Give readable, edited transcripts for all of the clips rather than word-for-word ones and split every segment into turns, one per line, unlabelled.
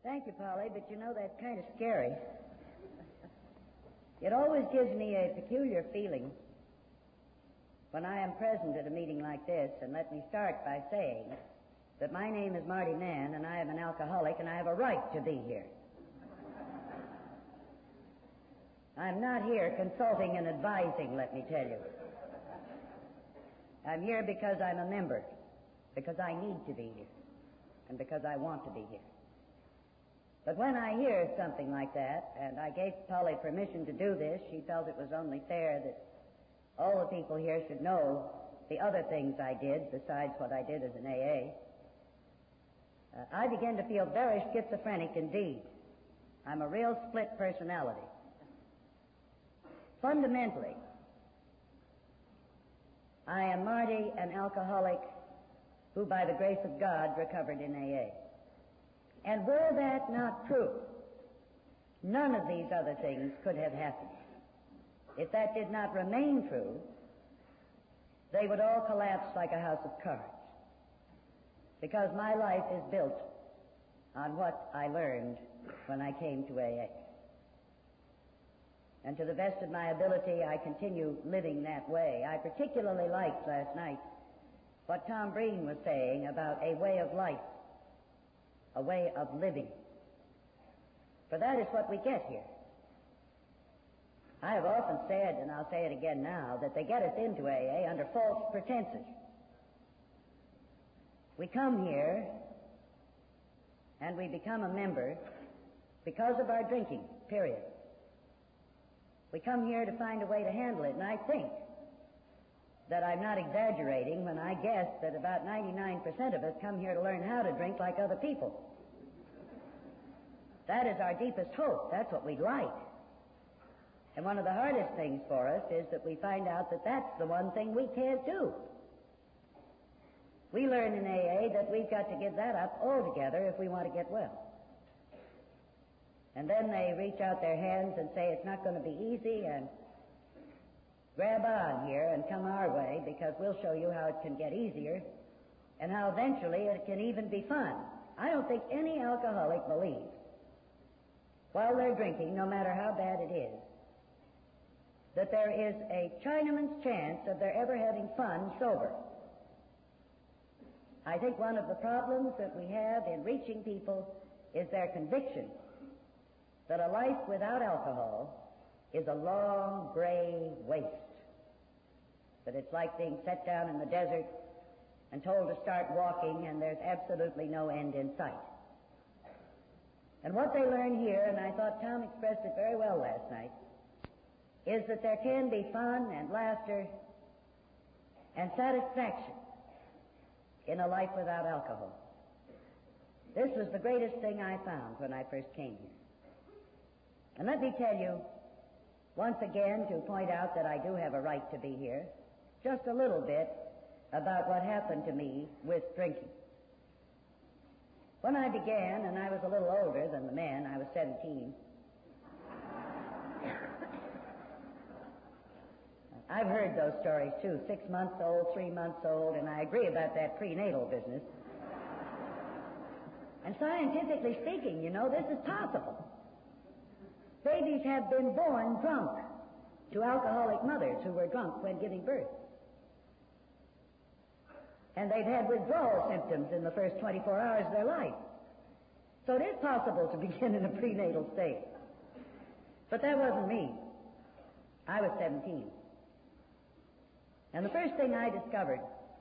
Thank you, Polly, but you know, that's kind of scary. It always gives me a peculiar feeling when I am present at a meeting like this, and let me start by saying that my name is Marty Mann, and I am an alcoholic, and I have a right to be here. I'm not here consulting and advising, let me tell you. I'm here because I'm a member, because I need to be here, and because I want to be here. But when I hear something like that, and I gave Polly permission to do this, she felt it was only fair that all the people here should know the other things I did besides what I did as an AA. I began to feel very schizophrenic indeed. I'm a real split personality. Fundamentally, I am Marty, an alcoholic who, by the grace of God, recovered in AA. And were that not true, none of these other things could have happened. If that did not remain true, they would all collapse like a house of cards. Because my life is built on what I learned when I came to AA. And to the best of my ability, I continue living that way. I particularly liked last night what Tom Breen was saying about a way of life, a way of living. For that is what we get here. I have often said, and I'll say it again now, that they get us into AA under false pretenses. We come here and we become a member because of our drinking, period. We come here to find a way to handle it, and I think that I'm not exaggerating when I guess that about 99% of us come here to learn how to drink like other people. That is our deepest hope. That's what we'd like. And one of the hardest things for us is that we find out that that's the one thing we can't do. We learn in AA that we've got to give that up altogether if we want to get well. And then they reach out their hands and say it's not going to be easy, and grab on here and come our way, because we'll show you how it can get easier and how eventually it can even be fun. I don't think any alcoholic believes while they're drinking, no matter how bad it is, that there is a Chinaman's chance of their ever having fun sober. I think one of the problems that we have in reaching people is their conviction that a life without alcohol is a long, gray waste. That it's like being set down in the desert and told to start walking, and there's absolutely no end in sight. And what they learn here, and I thought Tom expressed it very well last night, is that there can be fun and laughter and satisfaction in a life without alcohol. This was the greatest thing I found when I first came here. And let me tell you, once again, to point out that I do have a right to be here, just a little bit about what happened to me with drinking. When I began, and I was a little older than the men, I was 17, I've heard those stories too, 6 months old, 3 months old, and I agree about that prenatal business. And scientifically speaking, you know, this is possible. Babies have been born drunk to alcoholic mothers who were drunk when giving birth. And they've had withdrawal symptoms in the first 24 hours of their life. So it is possible to begin in a prenatal state. But that wasn't me. I was 17. And the first thing I discovered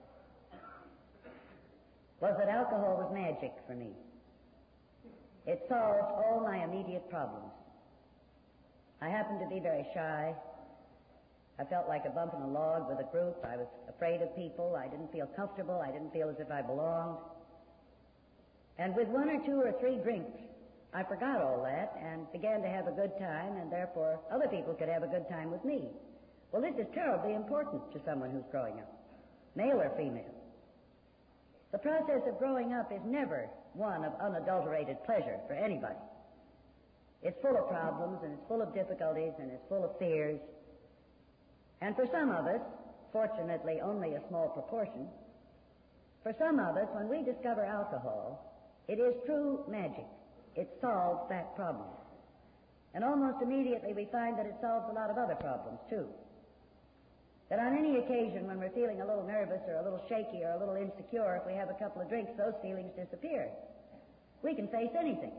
was that alcohol was magic for me. It solved all my immediate problems. I happened to be very shy. I felt like a bump in a log with a group. I was afraid of people. I didn't feel comfortable. I didn't feel as if I belonged. And with 1 or 2 or 3 drinks, I forgot all that and began to have a good time, and therefore other people could have a good time with me. Well, this is terribly important to someone who's growing up, male or female. The process of growing up is never one of unadulterated pleasure for anybody. It's full of problems, and it's full of difficulties, and it's full of fears. And for some of us, fortunately only a small proportion, for some of us, when we discover alcohol, it is true magic. it solves that problem. And almost immediately we find that it solves a lot of other problems, too. That on any occasion when we're feeling a little nervous or a little shaky or a little insecure, if we have a couple of drinks, those feelings disappear. We can face anything.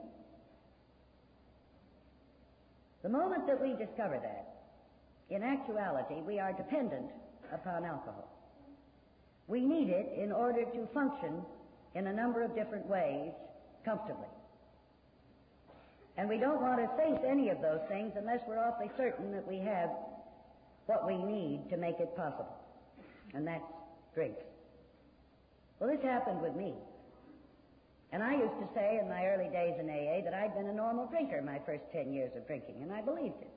The moment that we discover that, in actuality, we are dependent upon alcohol. We need it in order to function in a number of different ways comfortably. And we don't want to face any of those things unless we're awfully certain that we have what we need to make it possible. And that's drinks. Well, this happened with me. And I used to say in my early days in AA that I'd been a normal drinker my first 10 years of drinking, and I believed it.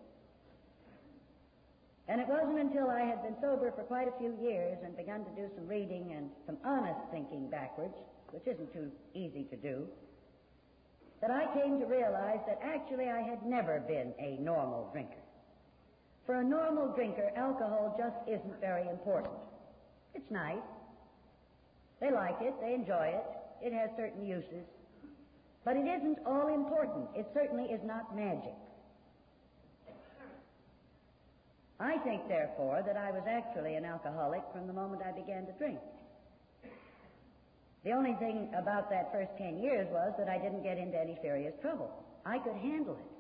And it wasn't until I had been sober for quite a few years and begun to do some reading and some honest thinking backwards, which isn't too easy to do, that I came to realize that actually I had never been a normal drinker. For a normal drinker, alcohol just isn't very important. It's nice. They like it. They enjoy it. It has certain uses. But it isn't all important. It certainly is not magic. I think, therefore, that I was actually an alcoholic from the moment I began to drink. The only thing about that first 10 years was that I didn't get into any serious trouble. I could handle it.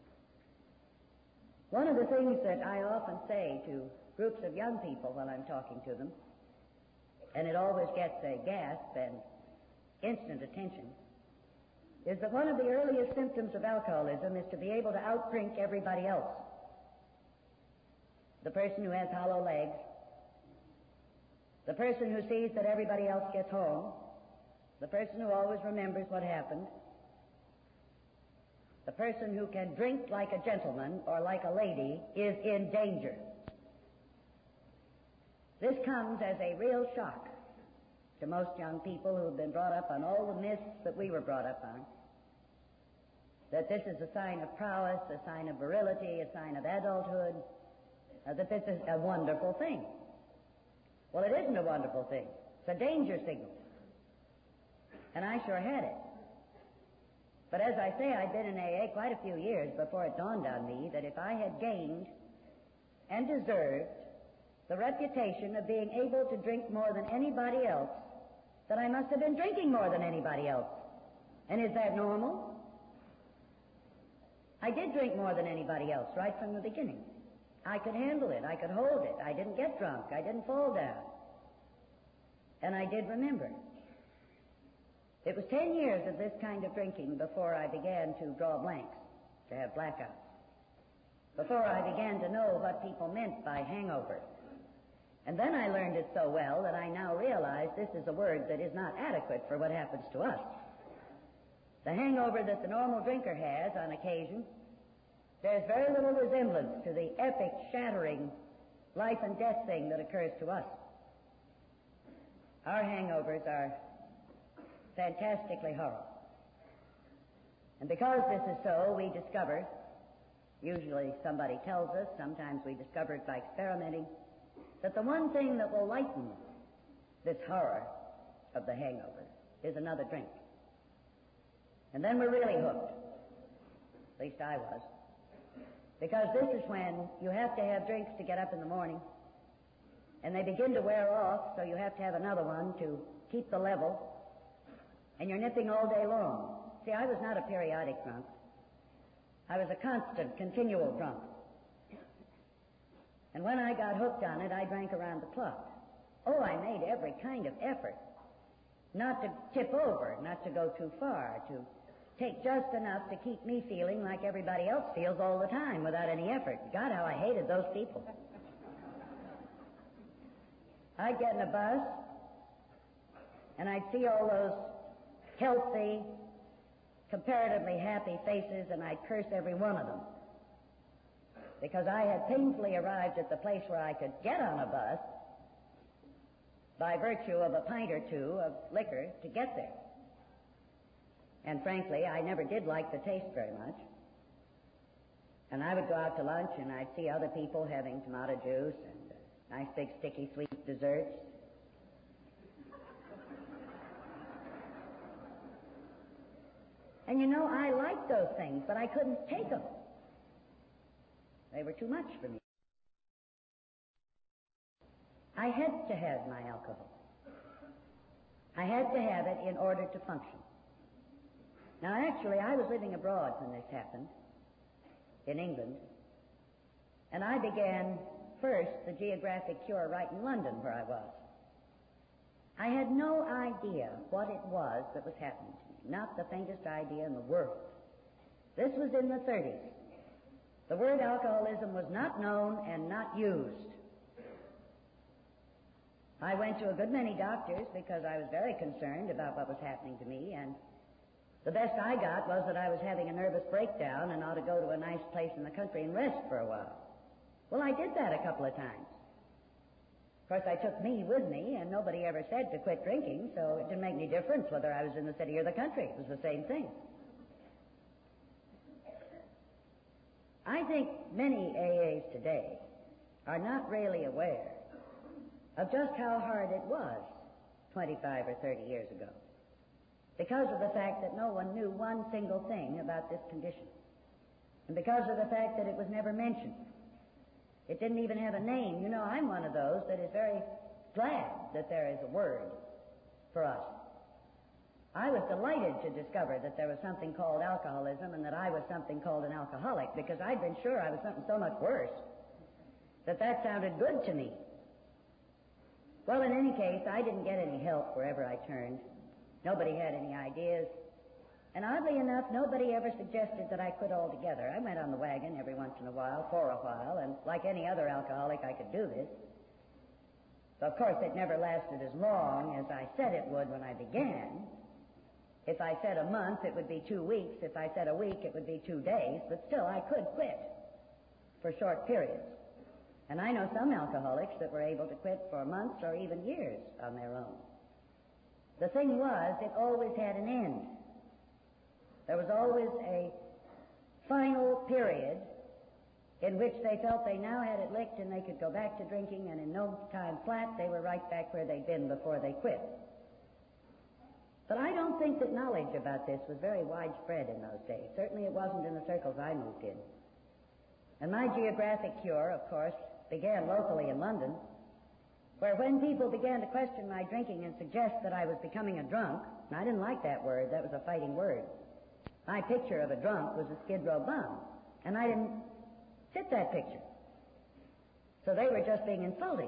One of the things that I often say to groups of young people while I'm talking to them, and it always gets a gasp and instant attention, is that one of the earliest symptoms of alcoholism is to be able to outdrink everybody else. The person who has hollow legs, the person who sees that everybody else gets home, the person who always remembers what happened, the person who can drink like a gentleman or like a lady is in danger. This comes as a real shock to most young people who have been brought up on all the myths that we were brought up on, that this is a sign of prowess, a sign of virility, a sign of adulthood, that this is a wonderful thing. Well, it isn't a wonderful thing. It's a danger signal. And I sure had it. But as I say, I'd been in AA quite a few years before it dawned on me that if I had gained and deserved the reputation of being able to drink more than anybody else, that I must have been drinking more than anybody else. And is that normal? I did drink more than anybody else right from the beginning. I could handle it. I could hold it. I didn't get drunk. I didn't fall down. And I did remember. It was 10 years of this kind of drinking before I began to draw blanks, to have blackouts, before I began to know what people meant by hangover. And then I learned it so well that I now realize this is a word that is not adequate for what happens to us. The hangover that the normal drinker has on occasion bears very little resemblance to the epic, shattering, life and death thing that occurs to us. Our hangovers are fantastically horrible. And because this is so, we discover, usually somebody tells us, sometimes we discover it by experimenting, that the one thing that will lighten this horror of the hangover is another drink. And then we're really hooked. At least I was. Because this is when you have to have drinks to get up in the morning, and they begin to wear off, so you have to have another one to keep the level, and you're nipping all day long. See, I was not a periodic drunk. I was a constant, continual drunk. And when I got hooked on it, I drank around the clock. Oh, I made every kind of effort not to tip over, not to go too far, to take just enough to keep me feeling like everybody else feels all the time without any effort. God, how I hated those people. I'd get in a bus, and I'd see all those healthy, comparatively happy faces, and I'd curse every one of them. Because I had painfully arrived at the place where I could get on a bus by virtue of a pint or two of liquor to get there. And frankly, I never did like the taste very much. And I would go out to lunch and I'd see other people having tomato juice and nice big sticky sweet desserts. And you know, I liked those things, but I couldn't take them. They were too much for me. I had to have my alcohol. I had to have it in order to function. Now, actually, I was living abroad when this happened, in England, and I began first the geographic cure right in London, where I was. I had no idea what it was that was happening to me, not the faintest idea in the world. This was in the 30s. The word alcoholism was not known and not used. I went to a good many doctors because I was very concerned about what was happening to me, and the best I got was that I was having a nervous breakdown and ought to go to a nice place in the country and rest for a while. Well, I did that a couple of times. Of course, I took me with me, and nobody ever said to quit drinking, so it didn't make any difference whether I was in the city or the country. It was the same thing. I think many AAs today are not really aware of just how hard it was 25 or 30 years ago, because of the fact that no one knew one single thing about this condition, and because of the fact that it was never mentioned. It didn't even have a name. You know, I'm one of those that is very glad that there is a word for us. I was delighted to discover that there was something called alcoholism and that I was something called an alcoholic, because I'd been sure I was something so much worse that sounded good to me. Well, in any case, I didn't get any help wherever I turned. Nobody had any ideas. And oddly enough, nobody ever suggested that I quit altogether. I went on the wagon every once in a while, for a while, and like any other alcoholic, I could do this. So, of course, it never lasted as long as I said it would when I began. If I said a month, it would be 2 weeks. If I said a week, it would be 2 days. But still, I could quit for short periods. And I know some alcoholics that were able to quit for months or even years on their own. The thing was, it always had an end. There was always a final period in which they felt they now had it licked and they could go back to drinking, and in no time flat they were right back where they'd been before they quit. But I don't think that knowledge about this was very widespread in those days. Certainly it wasn't in the circles I moved in. And my geographic cure, of course, began locally in London, where when people began to question my drinking and suggest that I was becoming a drunk, and I didn't like that word, that was a fighting word. My picture of a drunk was a Skid Row bum, and I didn't fit that picture. So they were just being insulting.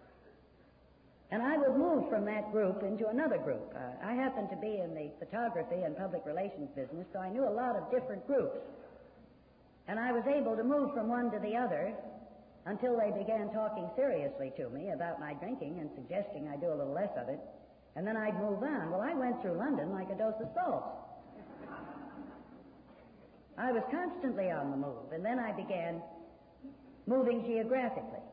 And I would move from that group into another group. I happened to be in the photography and public relations business, so I knew a lot of different groups. And I was able to move from one to the other until they began talking seriously to me about my drinking and suggesting I do a little less of it, and then I'd move on. Well, I went through London like a dose of salt. I was constantly on the move, and then I began moving geographically.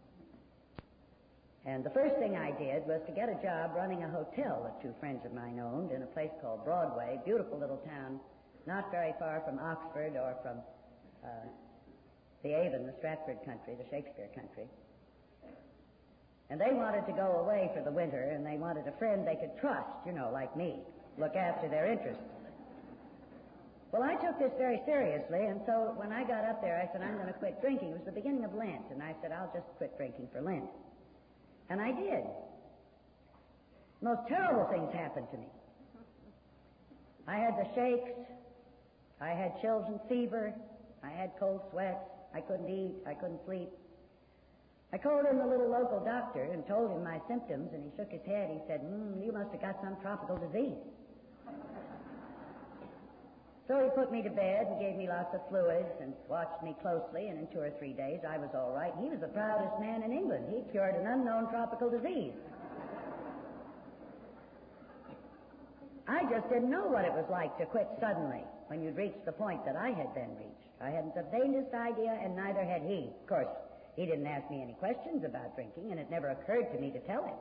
And the first thing I did was to get a job running a hotel that 2 friends of mine owned in a place called Broadway, beautiful little town, not very far from Oxford or from the Avon, the Stratford country, the Shakespeare country. And they wanted to go away for the winter, and they wanted a friend they could trust, you know, like me, look after their interests. Well, I took this very seriously, and so when I got up there, I said, I'm going to quit drinking. It was the beginning of Lent, and I said, I'll just quit drinking for Lent. And I did. The most terrible things happened to me. I had the shakes, I had chills and fever, I had cold sweats, I couldn't eat, I couldn't sleep. I called in the little local doctor and told him my symptoms, and he shook his head. He said, you must have got some tropical disease. So he put me to bed and gave me lots of fluids and watched me closely, and in 2 or 3 days I was all right. He was the proudest man in England. He cured an unknown tropical disease. I just didn't know what it was like to quit suddenly when you'd reached the point that I had then reached. I hadn't the faintest idea, and neither had he. Of course, he didn't ask me any questions about drinking, and it never occurred to me to tell him.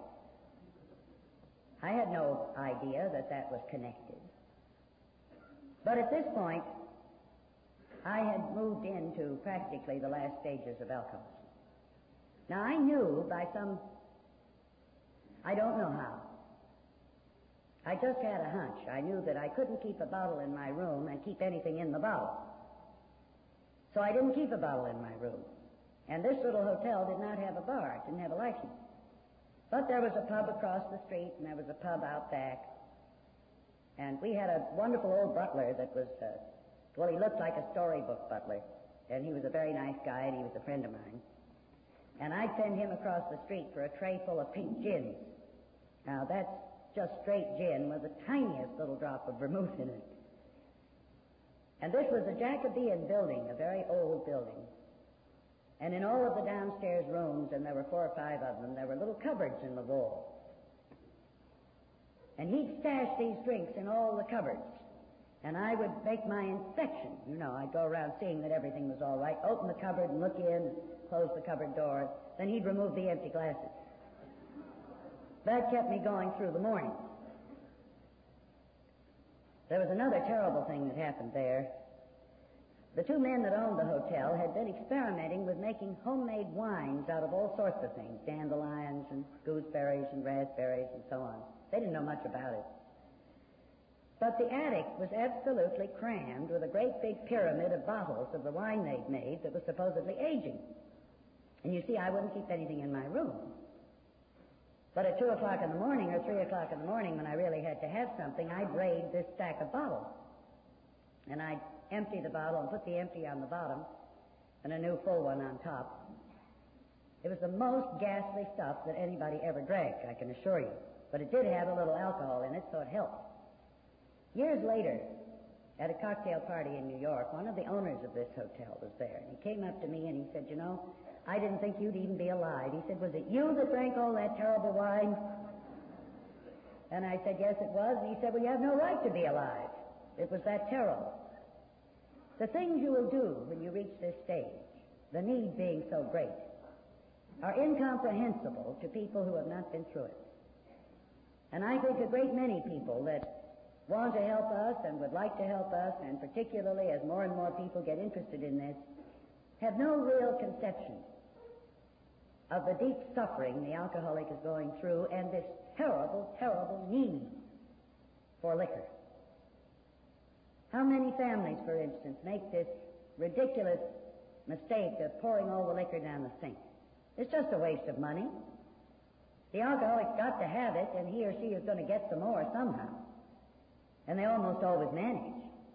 I had no idea that that was connected. But at this point, I had moved into practically the last stages of alcoholism. Now, I knew by some, I don't know how, I just had a hunch. I knew that I couldn't keep a bottle in my room and keep anything in the bottle. So I didn't keep a bottle in my room. And this little hotel did not have a bar. It didn't have a license. But there was a pub across the street, and there was a pub out back. And we had a wonderful old butler that was, well, he looked like a storybook butler. And he was a very nice guy, and he was a friend of mine. And I'd send him across the street for a tray full of pink gins. Now, that's just straight gin with the tiniest little drop of vermouth in it. And this was a Jacobean building, a very old building. And in all of the downstairs rooms, and there were 4 or 5 of them, there were little cupboards in the wall. And he'd stash these drinks in all the cupboards. And I would make my inspection. You know, I'd go around seeing that everything was all right, open the cupboard and look in, close the cupboard door. Then he'd remove the empty glasses. That kept me going through the morning. There was another terrible thing that happened there. The 2 men that owned the hotel had been experimenting with making homemade wines out of all sorts of things, dandelions and gooseberries and raspberries and so on. They didn't know much about it. But the attic was absolutely crammed with a great big pyramid of bottles of the wine they'd made that was supposedly aging. And you see, I wouldn't keep anything in my room. But at 2 o'clock in the morning or 3 o'clock in the morning, when I really had to have something, I'd raid this stack of bottles. And I'd empty the bottle and put the empty on the bottom and a new full one on top. It was the most ghastly stuff that anybody ever drank, I can assure you. But it did have a little alcohol in it, so it helped. Years later, at a cocktail party in New York, one of the owners of this hotel was there. And he came up to me and he said, you know, I didn't think you'd even be alive. He said, was it you that drank all that terrible wine? And I said, yes, it was. And he said, well, you have no right to be alive. It was that terrible. The things you will do when you reach this stage, the need being so great, are incomprehensible to people who have not been through it. And I think a great many people that want to help us and would like to help us, and particularly as more and more people get interested in this, have no real conception of the deep suffering the alcoholic is going through and this terrible, terrible need for liquor. How many families, for instance, make this ridiculous mistake of pouring all the liquor down the sink? It's just a waste of money. The alcoholic's got to have it, and he or she is going to get some more somehow. And they almost always manage.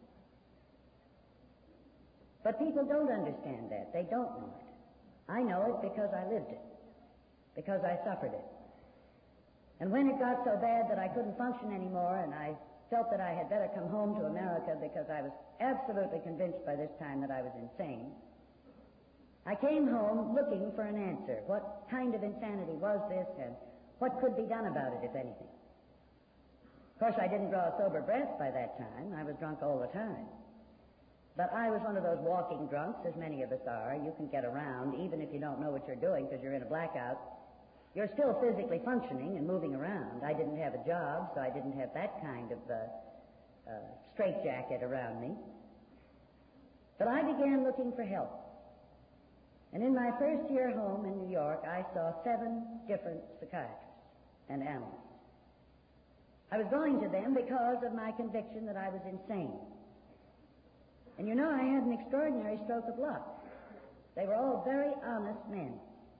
But people don't understand that. They don't know it. I know it because I lived it, because I suffered it. And when it got so bad that I couldn't function anymore, and I felt that I had better come home to America because I was absolutely convinced by this time that I was insane, I came home looking for an answer. What kind of insanity was this, and what could be done about it, if anything? Of course, I didn't draw a sober breath by that time. I was drunk all the time. But I was one of those walking drunks, as many of us are. You can get around, even if you don't know what you're doing because you're in a blackout. You're still physically functioning and moving around. I didn't have a job, so I didn't have that kind of straitjacket around me. But I began looking for help. And in my first year home in New York, I saw 7 different psychiatrists and analysts. I was going to them because of my conviction that I was insane. And you know, I had an extraordinary stroke of luck. They were all very honest men.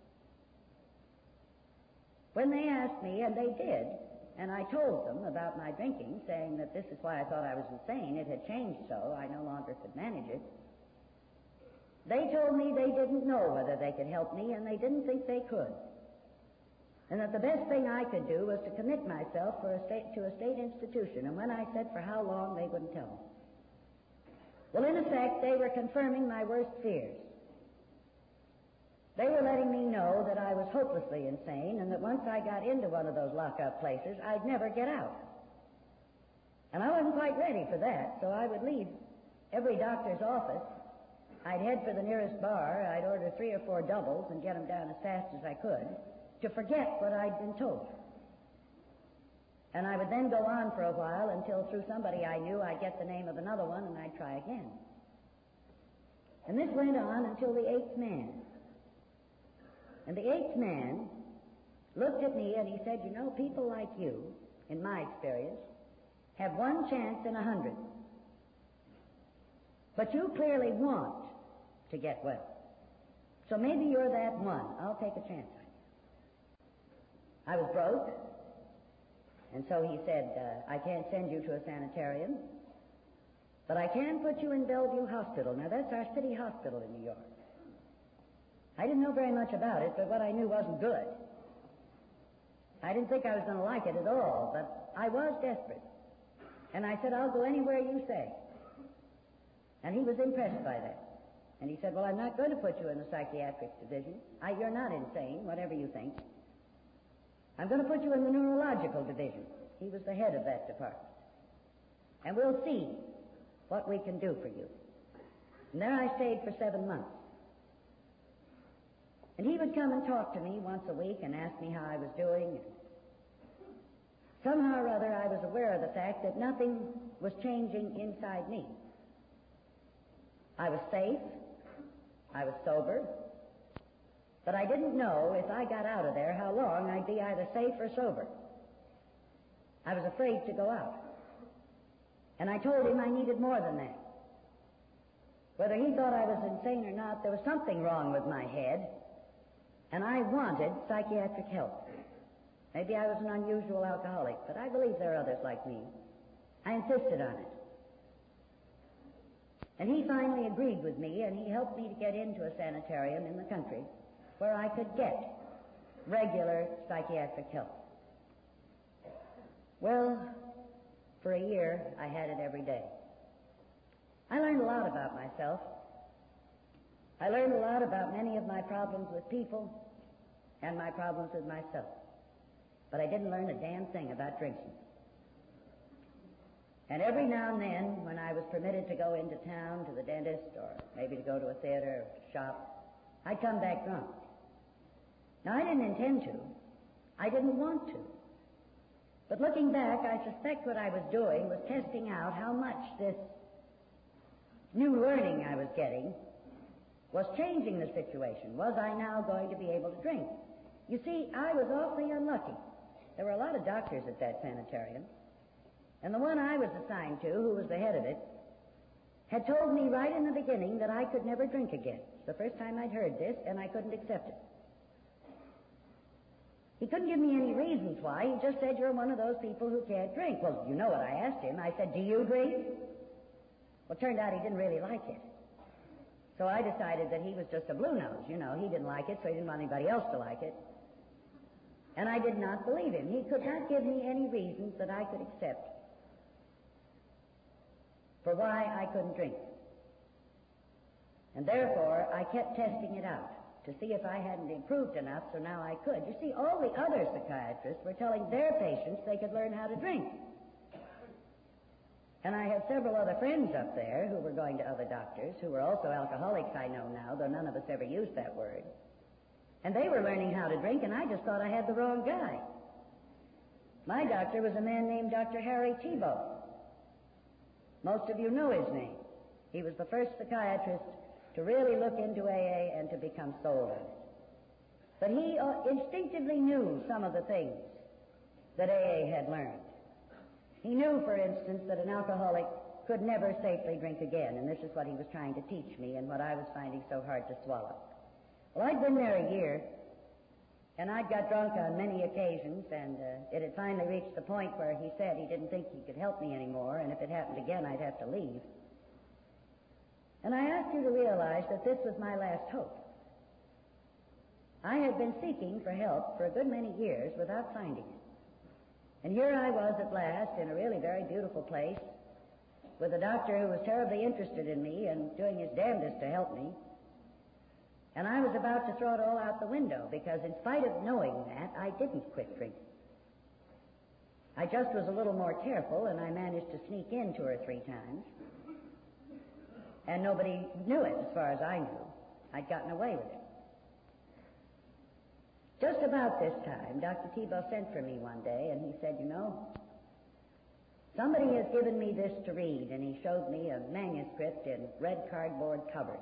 When they asked me, and they did, and I told them about my drinking, saying that this is why I thought I was insane, it had changed so, I no longer could manage it, they told me they didn't know whether they could help me, and they didn't think they could. And that the best thing I could do was to commit myself to a state institution. And when I said for how long, they wouldn't tell me. Well, in effect, they were confirming my worst fears. They were letting me know that I was hopelessly insane and that once I got into one of those lockup places, I'd never get out. And I wasn't quite ready for that, so I would leave every doctor's office. I'd head for the nearest bar. I'd order 3 or 4 doubles and get them down as fast as I could to forget what I'd been told. And I would then go on for a while until through somebody I knew I'd get the name of another one and I'd try again. And this went on until the 8th man. And the 8th man looked at me and he said, you know, people like you, in my experience, have one chance in 100. But you clearly want to get well. So maybe you're that one. I'll take a chance on you. I was broke, and so he said, I can't send you to a sanitarium, but I can put you in Bellevue Hospital. Now, that's our city hospital in New York. I didn't know very much about it, but what I knew wasn't good. I didn't think I was going to like it at all, but I was desperate. And I said, I'll go anywhere you say. And he was impressed by that. And he said, well, I'm not going to put you in the psychiatric division. You're not insane, whatever you think. I'm going to put you in the neurological division. He was the head of that department. And we'll see what we can do for you. And there I stayed for 7 months. And he would come and talk to me once a week and ask me how I was doing. Somehow or other, I was aware of the fact that nothing was changing inside me. I was safe. I was sober. But I didn't know if I got out of there how long I'd be either safe or sober. I was afraid to go out. And I told him I needed more than that. Whether he thought I was insane or not, there was something wrong with my head, and I wanted psychiatric help. Maybe I was an unusual alcoholic, but I believe there are others like me. I insisted on it. And he finally agreed with me, and he helped me to get into a sanitarium in the country where I could get regular psychiatric help. Well, for a year, I had it every day. I learned a lot about myself. I learned a lot about many of my problems with people and my problems with myself. But I didn't learn a damn thing about drinking. And every now and then, when I was permitted to go into town to the dentist or maybe to go to a theater or shop, I'd come back drunk. Now, I didn't intend to. I didn't want to. But looking back, I suspect what I was doing was testing out how much this new learning I was getting was changing the situation. Was I now going to be able to drink? You see, I was awfully unlucky. There were a lot of doctors at that sanitarium, and the one I was assigned to, who was the head of it, had told me right in the beginning that I could never drink again. It's the first time I'd heard this, and I couldn't accept it. He couldn't give me any reasons why. He just said, you're one of those people who can't drink. Well, you know what I asked him. I said, do you drink? Well, it turned out he didn't really like it. So I decided that he was just a blue nose. You know, he didn't like it, so he didn't want anybody else to like it. And I did not believe him. He could not give me any reasons that I could accept for why I couldn't drink. And therefore, I kept testing it out to see if I hadn't improved enough, so now I could. You see, all the other psychiatrists were telling their patients they could learn how to drink. And I have several other friends up there who were going to other doctors, who were also alcoholics, I know now, though none of us ever used that word. And they were learning how to drink, and I just thought I had the wrong guy. My doctor was a man named Dr. Harry Tiebout. Most of you know his name. He was the first psychiatrist to really look into AA and to become sold on it. But he instinctively knew some of the things that AA had learned. He knew, for instance, that an alcoholic could never safely drink again, and this is what he was trying to teach me and what I was finding so hard to swallow. Well, I'd been there a year, and I'd got drunk on many occasions, and it had finally reached the point where he said he didn't think he could help me anymore, and if it happened again, I'd have to leave. And I asked you to realize that this was my last hope. I had been seeking for help for a good many years without finding it. And here I was at last in a really very beautiful place with a doctor who was terribly interested in me and doing his damnedest to help me. And I was about to throw it all out the window because in spite of knowing that, I didn't quit drinking. I just was a little more careful, and I managed to sneak in 2 or 3 times. And nobody knew it as far as I knew. I'd gotten away with it. Just about this time, Dr. Tiebout sent for me one day, and he said, you know, somebody has given me this to read, and he showed me a manuscript in red cardboard covers.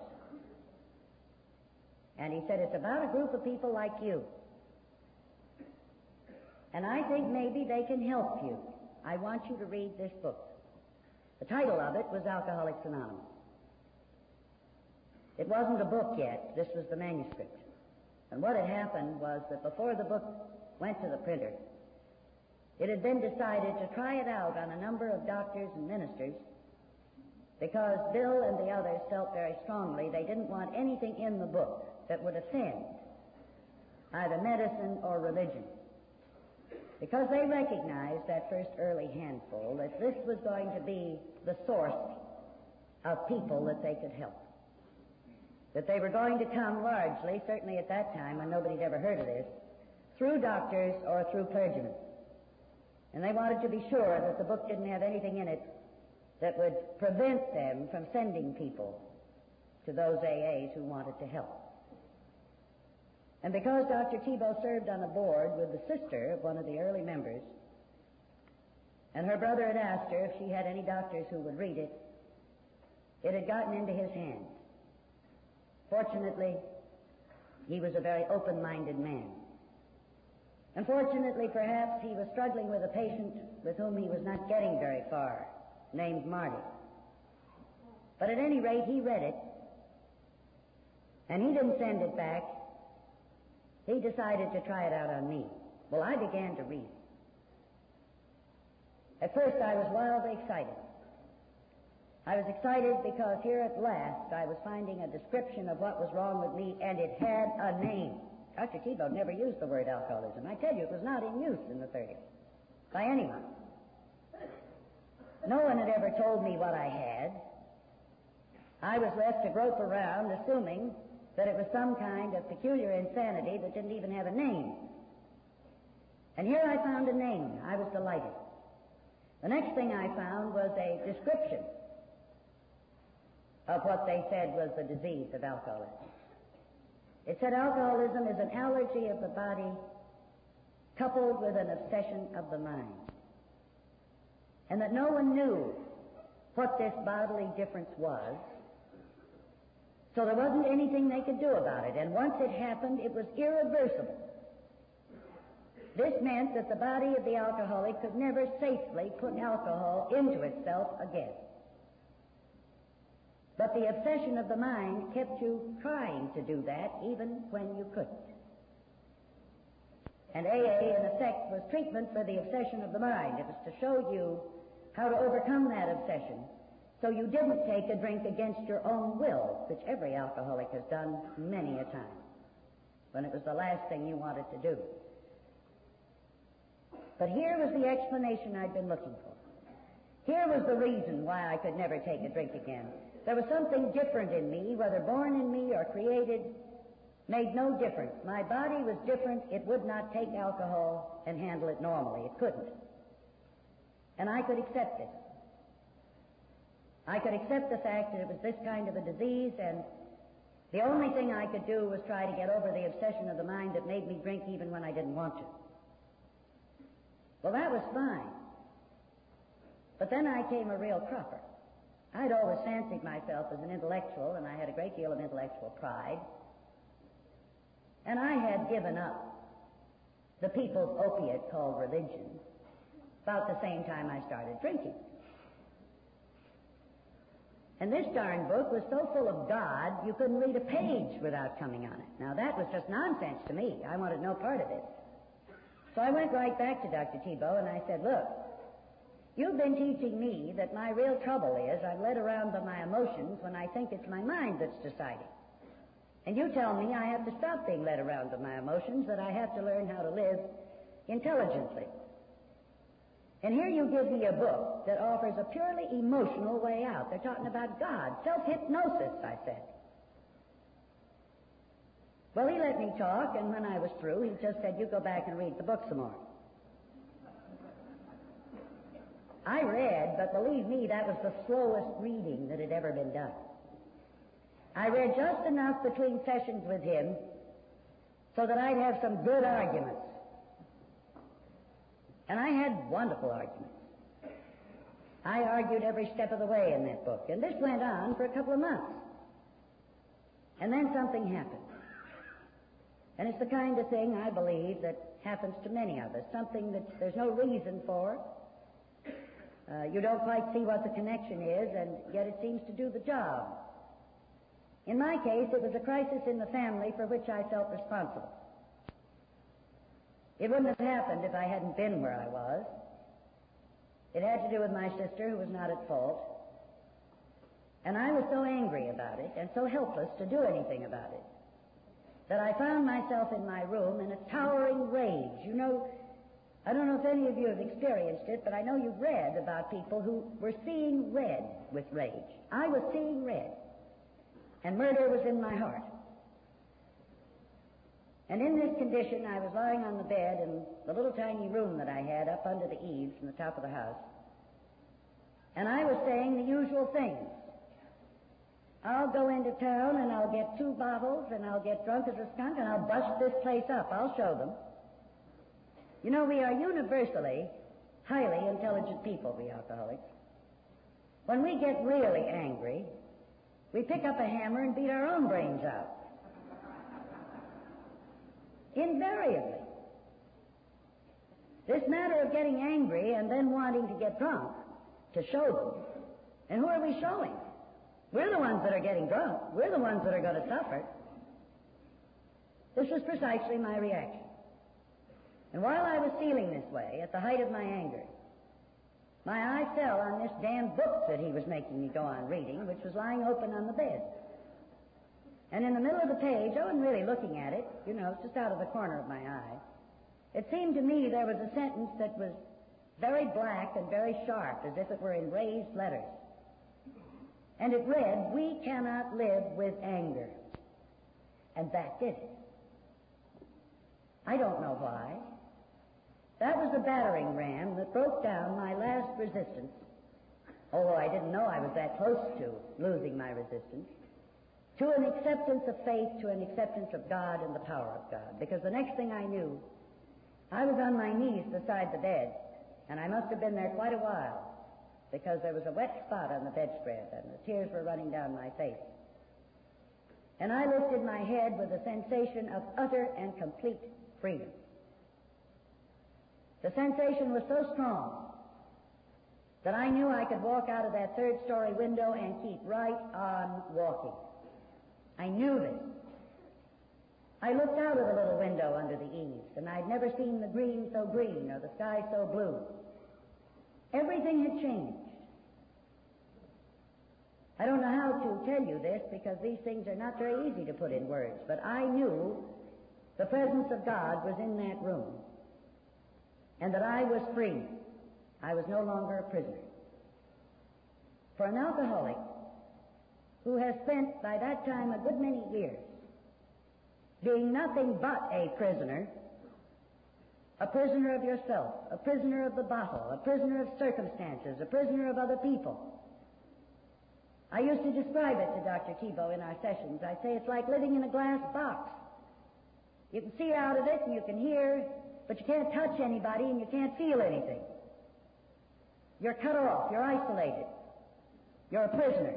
And he said, it's about a group of people like you. And I think maybe they can help you. I want you to read this book. The title of it was Alcoholics Anonymous. It wasn't a book yet. This was the manuscript. And what had happened was that before the book went to the printer, it had been decided to try it out on a number of doctors and ministers because Bill and the others felt very strongly they didn't want anything in the book that would offend either medicine or religion, because they recognized that first early handful that this was going to be the source of people that they could help, that they were going to come largely, certainly at that time when nobody had ever heard of this, through doctors or through clergymen. And they wanted to be sure that the book didn't have anything in it that would prevent them from sending people to those AAs who wanted to help. And because Dr. Thibault served on a board with the sister of one of the early members, and her brother had asked her if she had any doctors who would read it, it had gotten into his hands. Fortunately, he was a very open-minded man. Unfortunately, perhaps, he was struggling with a patient with whom he was not getting very far, named Marty. But at any rate, he read it, and he didn't send it back. He decided to try it out on me. Well, I began to read. At first, I was wildly excited. I was excited because here at last I was finding a description of what was wrong with me, and it had a name. Dr. Thibault never used the word alcoholism. I tell you, it was not in use in the 30s by anyone. No one had ever told me what I had. I was left to grope around, assuming that it was some kind of peculiar insanity that didn't even have a name. And here I found a name. I was delighted. The next thing I found was a description of what they said was the disease of alcoholism. It said alcoholism is an allergy of the body coupled with an obsession of the mind. And that no one knew what this bodily difference was, so there wasn't anything they could do about it. And once it happened, it was irreversible. This meant that the body of the alcoholic could never safely put alcohol into itself again. But the obsession of the mind kept you trying to do that even when you couldn't. And AA, in effect, was treatment for the obsession of the mind. It was to show you how to overcome that obsession so you didn't take a drink against your own will, which every alcoholic has done many a time, when it was the last thing you wanted to do. But here was the explanation I'd been looking for. Here was the reason why I could never take a drink again. There was something different in me, whether born in me or created, made no difference. My body was different. It would not take alcohol and handle it normally. It couldn't. And I could accept it. I could accept the fact that it was this kind of a disease, and the only thing I could do was try to get over the obsession of the mind that made me drink even when I didn't want to. Well, that was fine. But then I came a real cropper. I'd always fancied myself as an intellectual, and I had a great deal of intellectual pride. And I had given up the people's opiate called religion about the same time I started drinking. And this darn book was so full of God, you couldn't read a page without coming on it. Now, that was just nonsense to me. I wanted no part of it. So I went right back to Dr. Thibault, and I said, look, you've been teaching me that my real trouble is I'm led around by my emotions when I think it's my mind that's deciding. And you tell me I have to stop being led around by my emotions, that I have to learn how to live intelligently. And here you give me a book that offers a purely emotional way out. They're talking about God, self-hypnosis, I said. Well, he let me talk, and when I was through, he just said, you go back and read the book some more. I read, but believe me, that was the slowest reading that had ever been done. I read just enough between sessions with him so that I'd have some good arguments. And I had wonderful arguments. I argued every step of the way in that book. And this went on for a couple of months. And then something happened. And it's the kind of thing, I believe, that happens to many of us. Something that there's no reason for. You don't quite see what the connection is, and yet it seems to do the job. In my case, it was a crisis in the family for which I felt responsible. It wouldn't have happened if I hadn't been where I was. It had to do with my sister, who was not at fault. And I was so angry about it and so helpless to do anything about it that I found myself in my room in a towering rage. You know, I don't know if any of you have experienced it, but I know you've read about people who were seeing red with rage. I was seeing red, and murder was in my heart. And in this condition, I was lying on the bed in the little tiny room that I had up under the eaves in the top of the house, and I was saying the usual things. I'll go into town and I'll get 2 bottles and I'll get drunk as a skunk and I'll bust this place up. I'll show them. You know, we are universally highly intelligent people, we alcoholics. When we get really angry, we pick up a hammer and beat our own brains out. Invariably. This matter of getting angry and then wanting to get drunk to show them. And who are we showing? We're the ones that are getting drunk. We're the ones that are going to suffer. This was precisely my reaction. And while I was feeling this way, at the height of my anger, my eye fell on this damn book that he was making me go on reading, which was lying open on the bed. And in the middle of the page, I wasn't really looking at it, you know, it's just out of the corner of my eye. It seemed to me there was a sentence that was very black and very sharp, as if it were in raised letters. And it read, "We cannot live with anger." And that did it. I don't know why. That was the battering ram that broke down my last resistance, although I didn't know I was that close to losing my resistance, to an acceptance of faith, to an acceptance of God and the power of God. Because the next thing I knew, I was on my knees beside the bed, and I must have been there quite a while, because there was a wet spot on the bedspread, and the tears were running down my face. And I lifted my head with a sensation of utter and complete freedom. The sensation was so strong that I knew I could walk out of that 3rd-story window and keep right on walking. I knew this. I looked out of the little window under the eaves, and I'd never seen the green so green or the sky so blue. Everything had changed. I don't know how to tell you this because these things are not very easy to put in words, but I knew the presence of God was in that room and that I was free. I was no longer a prisoner. For an alcoholic who has spent by that time a good many years being nothing but a prisoner of yourself, a prisoner of the bottle, a prisoner of circumstances, a prisoner of other people. I used to describe it to Dr. Thibault in our sessions. I'd say it's like living in a glass box. You can see out of it and you can hear, but you can't touch anybody and you can't feel anything. You're cut off. You're isolated. You're a prisoner.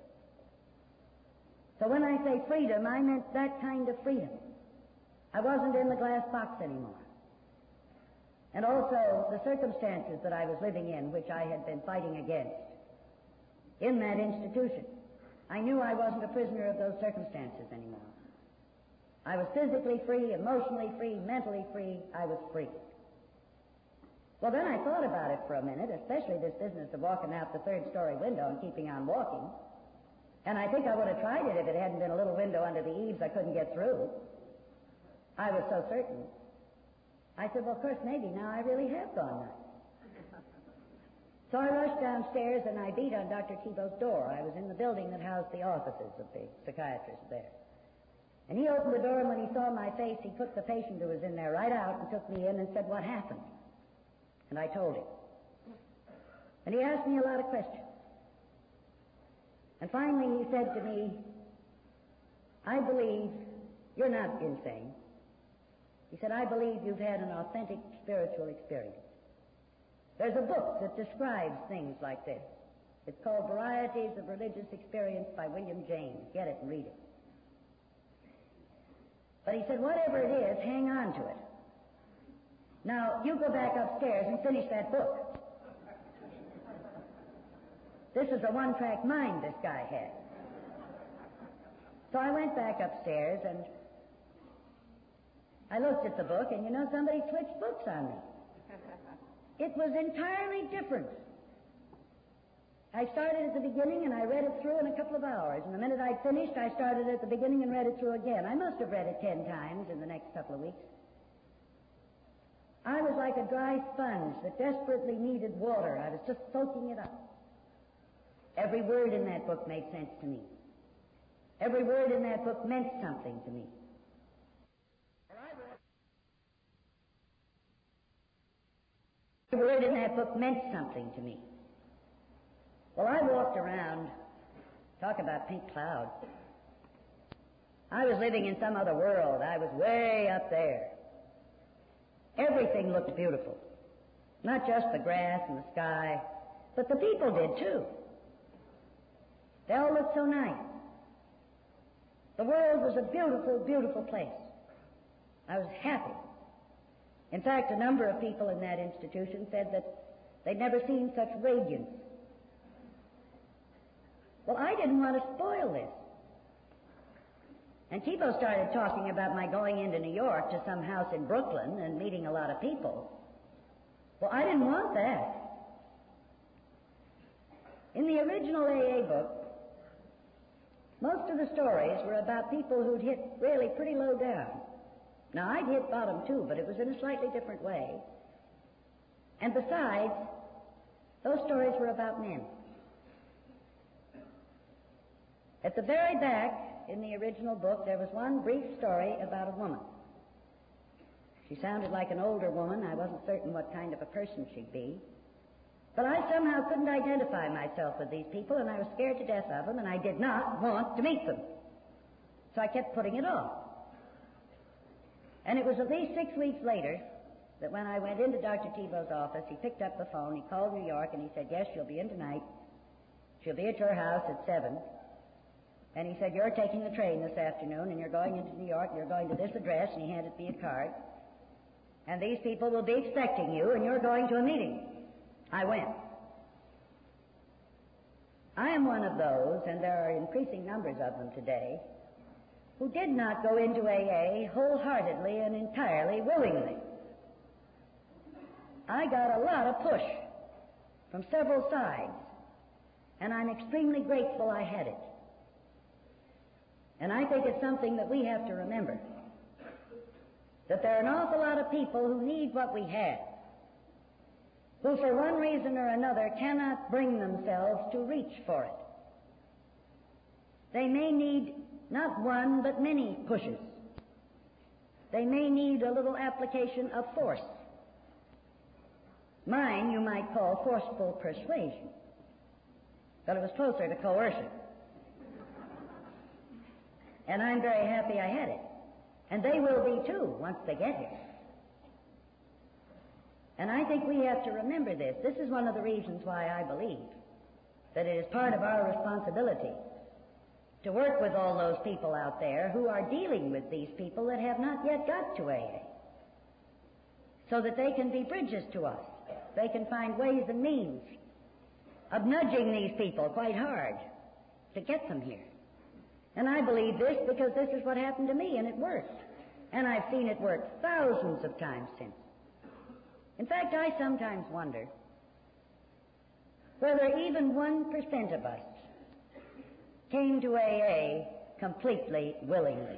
So when I say freedom, I meant that kind of freedom. I wasn't in the glass box anymore. And also the circumstances that I was living in, which I had been fighting against in that institution. I knew I wasn't a prisoner of those circumstances anymore. I was physically free, emotionally free, mentally free. I was free. Well, then I thought about it for a minute, especially this business of walking out the 3rd-story window and keeping on walking. And I think I would have tried it if it hadn't been a little window under the eaves I couldn't get through. I was so certain. I said, well, of course, maybe now I really have gone nuts. So I rushed downstairs and I beat on Dr. Thibault's door. I was in the building that housed the offices of the psychiatrist there. And he opened the door, and when he saw my face, he took the patient who was in there right out and took me in and said, what happened? And I told him. And he asked me a lot of questions. And finally he said to me, I believe you're not insane. He said, I believe you've had an authentic spiritual experience. There's a book that describes things like this. It's called Varieties of Religious Experience by William James. Get it and read it. But he said, whatever it is, hang on to it. Now, you go back upstairs and finish that book. This is a one-track mind this guy had. So I went back upstairs and I looked at the book, and somebody switched books on me. It was entirely different. I started at the beginning and I read it through in a couple of hours. And the minute I'd finished, I started at the beginning and read it through again. I must have read it 10 times in the next couple of weeks. I was like a dry sponge that desperately needed water. I was just soaking it up. Every word in that book made sense to me. Every word in that book meant something to me. Every word in that book meant something to me. Well, I walked around, talk about pink clouds. I was living in some other world. I was way up there. Everything looked beautiful. Not just the grass and the sky, but the people did too. They all looked so nice. The world was a beautiful, beautiful place. I was happy. In fact, a number of people in that institution said that they'd never seen such radiance. Well, I didn't want to spoil this. And Thibault started talking about my going into New York to some house in Brooklyn and meeting a lot of people. Well, I didn't want that. In the original AA book, most of the stories were about people who'd hit really pretty low down. Now, I'd hit bottom too, but it was in a slightly different way. And besides, those stories were about men. At the very back, in the original book, there was one brief story about a woman. She sounded like an older woman. I wasn't certain what kind of a person she'd be. But I somehow couldn't identify myself with these people, and I was scared to death of them, and I did not want to meet them. So I kept putting it off. And it was at least 6 weeks later that when I went into Dr. Thibault's office, he picked up the phone, he called New York, and he said, yes, she'll be in tonight. She'll be at your house at 7. And he said, you're taking the train this afternoon, and you're going into New York, and you're going to this address, and he handed me a card. And these people will be expecting you, and you're going to a meeting. I went. I am one of those, and there are increasing numbers of them today, who did not go into AA wholeheartedly and entirely willingly. I got a lot of push from several sides, and I'm extremely grateful I had it. And I think it's something that we have to remember, that there are an awful lot of people who need what we have, who for one reason or another cannot bring themselves to reach for it. They may need not one, but many pushes. They may need a little application of force. Mine you might call forceful persuasion, but it was closer to coercion. And I'm very happy I had it. And they will be too once they get here. And I think we have to remember this. This is one of the reasons why I believe that it is part of our responsibility to work with all those people out there who are dealing with these people that have not yet got to AA, so that they can be bridges to us. They can find ways and means of nudging these people quite hard to get them here. And I believe this because this is what happened to me, and it worked. And I've seen it work thousands of times since. In fact, I sometimes wonder whether even 1% of us came to AA completely willingly.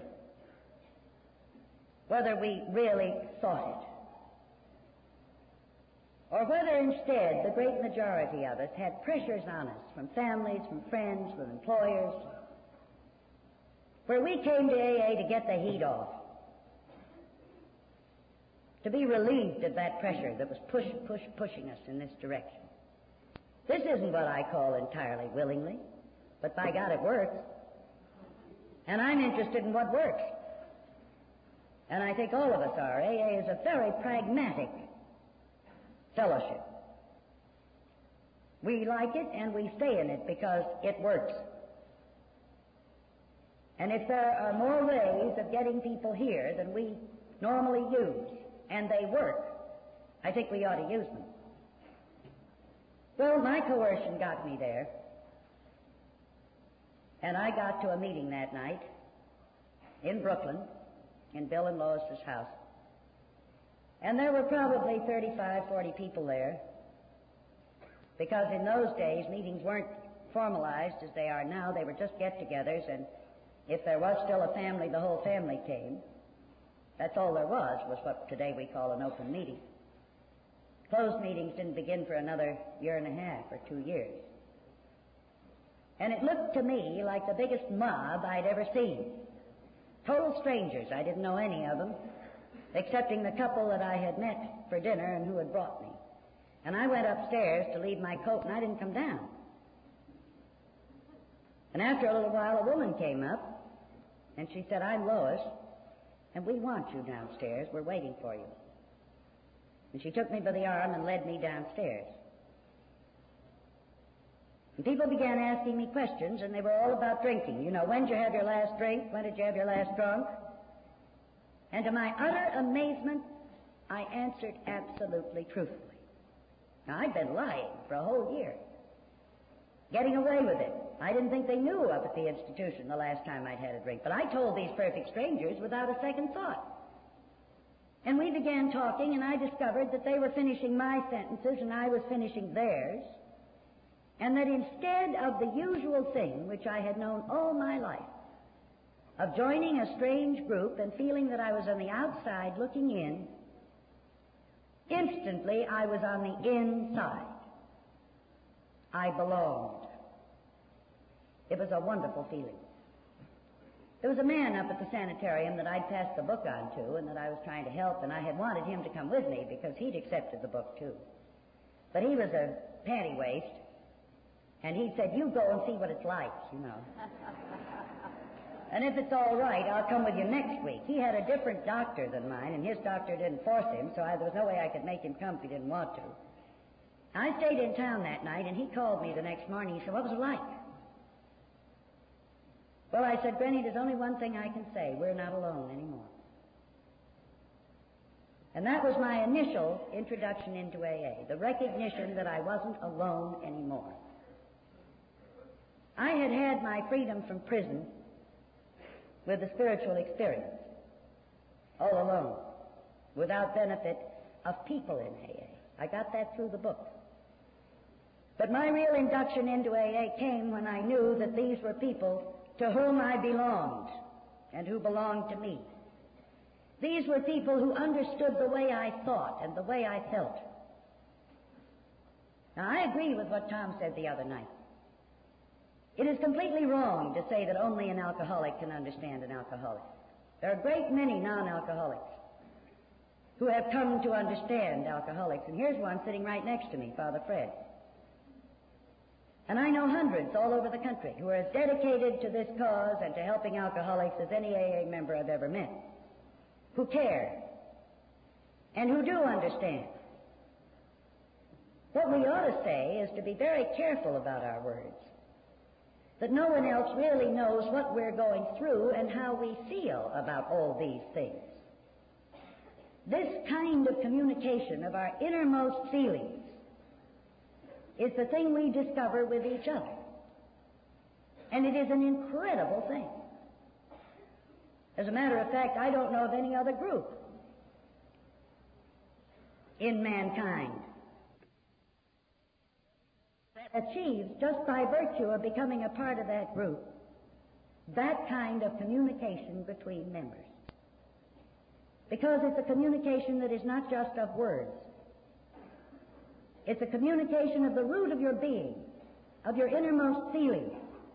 Whether we really sought it. Or whether instead the great majority of us had pressures on us from families, from friends, from employers, where we came to AA to get the heat off, to be relieved of that pressure that was pushing us in this direction. This isn't what I call entirely willingly, but by God it works. And I'm interested in what works. And I think all of us are. AA is a very pragmatic fellowship. We like it and we stay in it because it works. And if there are more ways of getting people here than we normally use, and they work, I think we ought to use them. Well, my coercion got me there, And I got to a meeting that night in Brooklyn, in Bill and Lois's house. And there were probably 35, 40 people there, because in those days meetings weren't formalized as they are now. They were just get-togethers, and if there was still a family, the whole family came. That's all there was what today we call an open meeting. Closed meetings didn't begin for another year and a half or 2 years. And it looked to me like the biggest mob I'd ever seen. Total strangers. I didn't know any of them, excepting the couple that I had met for dinner and who had brought me. And I went upstairs to leave my coat, and I didn't come down. And after a little while, a woman came up, and she said, "I'm Lois, and we want you downstairs. We're waiting for you." And she took me by the arm and led me downstairs. And people began asking me questions, and they were all about drinking. You know, when did you have your last drink? When did you have your last drunk? And to my utter amazement, I answered absolutely truthfully. Now, I'd been lying for a whole year, getting away with it. I didn't think they knew up at the institution the last time I'd had a drink, but I told these perfect strangers without a second thought. And we began talking, and I discovered that they were finishing my sentences and I was finishing theirs, and that instead of the usual thing which I had known all my life, of joining a strange group and feeling that I was on the outside looking in, instantly I was on the inside. I belonged. It was a wonderful feeling. There was a man up at the sanitarium that I'd passed the book on to and that I was trying to help, and I had wanted him to come with me because he'd accepted the book too. But he was a panty waist, and he said, "You go and see what it's like, you know. And if it's all right, I'll come with you next week." He had a different doctor than mine, and his doctor didn't force him, so there was no way I could make him come if he didn't want to. I stayed in town that night, and he called me the next morning. He said, "What was it like?" Well, I said, "Granny, there's only one thing I can say. We're not alone anymore." And that was my initial introduction into AA, the recognition that I wasn't alone anymore. I had had my freedom from prison with the spiritual experience, all alone, without benefit of people in AA. I got that through the book. But my real induction into AA came when I knew that these were people to whom I belonged and who belonged to me. These were people who understood the way I thought and the way I felt. Now, I agree with what Tom said the other night. It is completely wrong to say that only an alcoholic can understand an alcoholic. There are a great many non-alcoholics who have come to understand alcoholics, and here's one sitting right next to me, Father Fred. And I know hundreds all over the country who are as dedicated to this cause and to helping alcoholics as any AA member I've ever met, who care and who do understand. What we ought to say is to be very careful about our words, that no one else really knows what we're going through and how we feel about all these things. This kind of communication of our innermost feelings is the thing we discover with each other. And it is an incredible thing. As a matter of fact, I don't know of any other group in mankind that achieves, just by virtue of becoming a part of that group, that kind of communication between members. Because it's a communication that is not just of words. It's a communication of the root of your being, of your innermost feelings,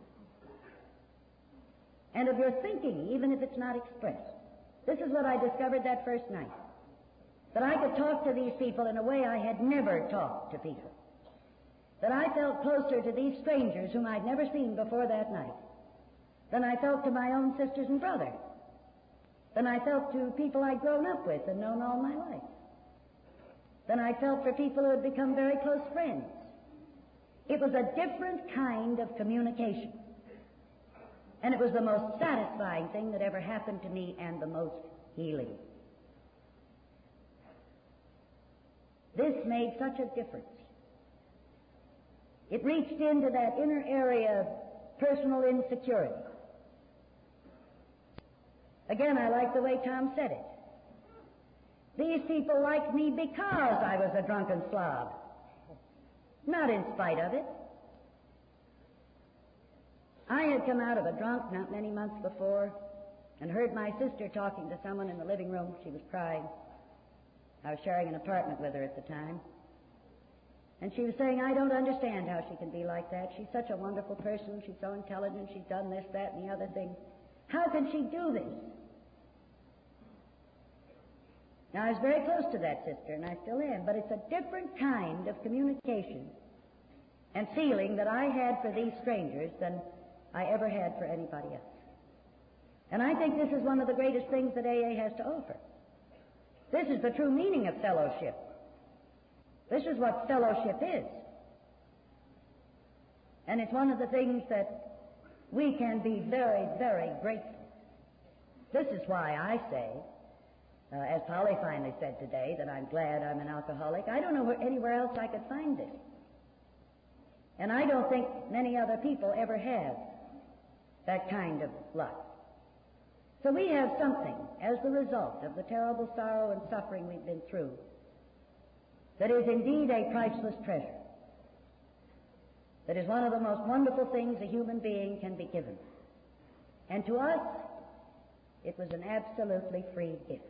and of your thinking, even if it's not expressed. This is what I discovered that first night, that I could talk to these people in a way I had never talked to people, that I felt closer to these strangers whom I'd never seen before that night than I felt to my own sisters and brothers, than I felt to people I'd grown up with and known all my life, than I felt for people who had become very close friends. It was a different kind of communication. And it was the most satisfying thing that ever happened to me and the most healing. This made such a difference. It reached into that inner area personal insecurity. Again, I like the way Tom said it. These people liked me because I was a drunken slob, not in spite of it. I had come out of a drunk not many months before and heard my sister talking to someone in the living room. She was crying. I was sharing an apartment with her at the time. And she was saying, I don't understand how she can be like that. She's such a wonderful person. She's so intelligent. She's done this, that, and the other thing. How can she do this? Now, I was very close to that sister, and I still am, but it's a different kind of communication and feeling that I had for these strangers than I ever had for anybody else. And I think this is one of the greatest things that AA has to offer. This is the true meaning of fellowship. This is what fellowship is. And it's one of the things that we can be very, very grateful. This is why I say, as Polly finally said today, that I'm glad I'm an alcoholic. I don't know anywhere else I could find this. And I don't think many other people ever have that kind of luck. So we have something as the result of the terrible sorrow and suffering we've been through that is indeed a priceless treasure, that is one of the most wonderful things a human being can be given. And to us, it was an absolutely free gift.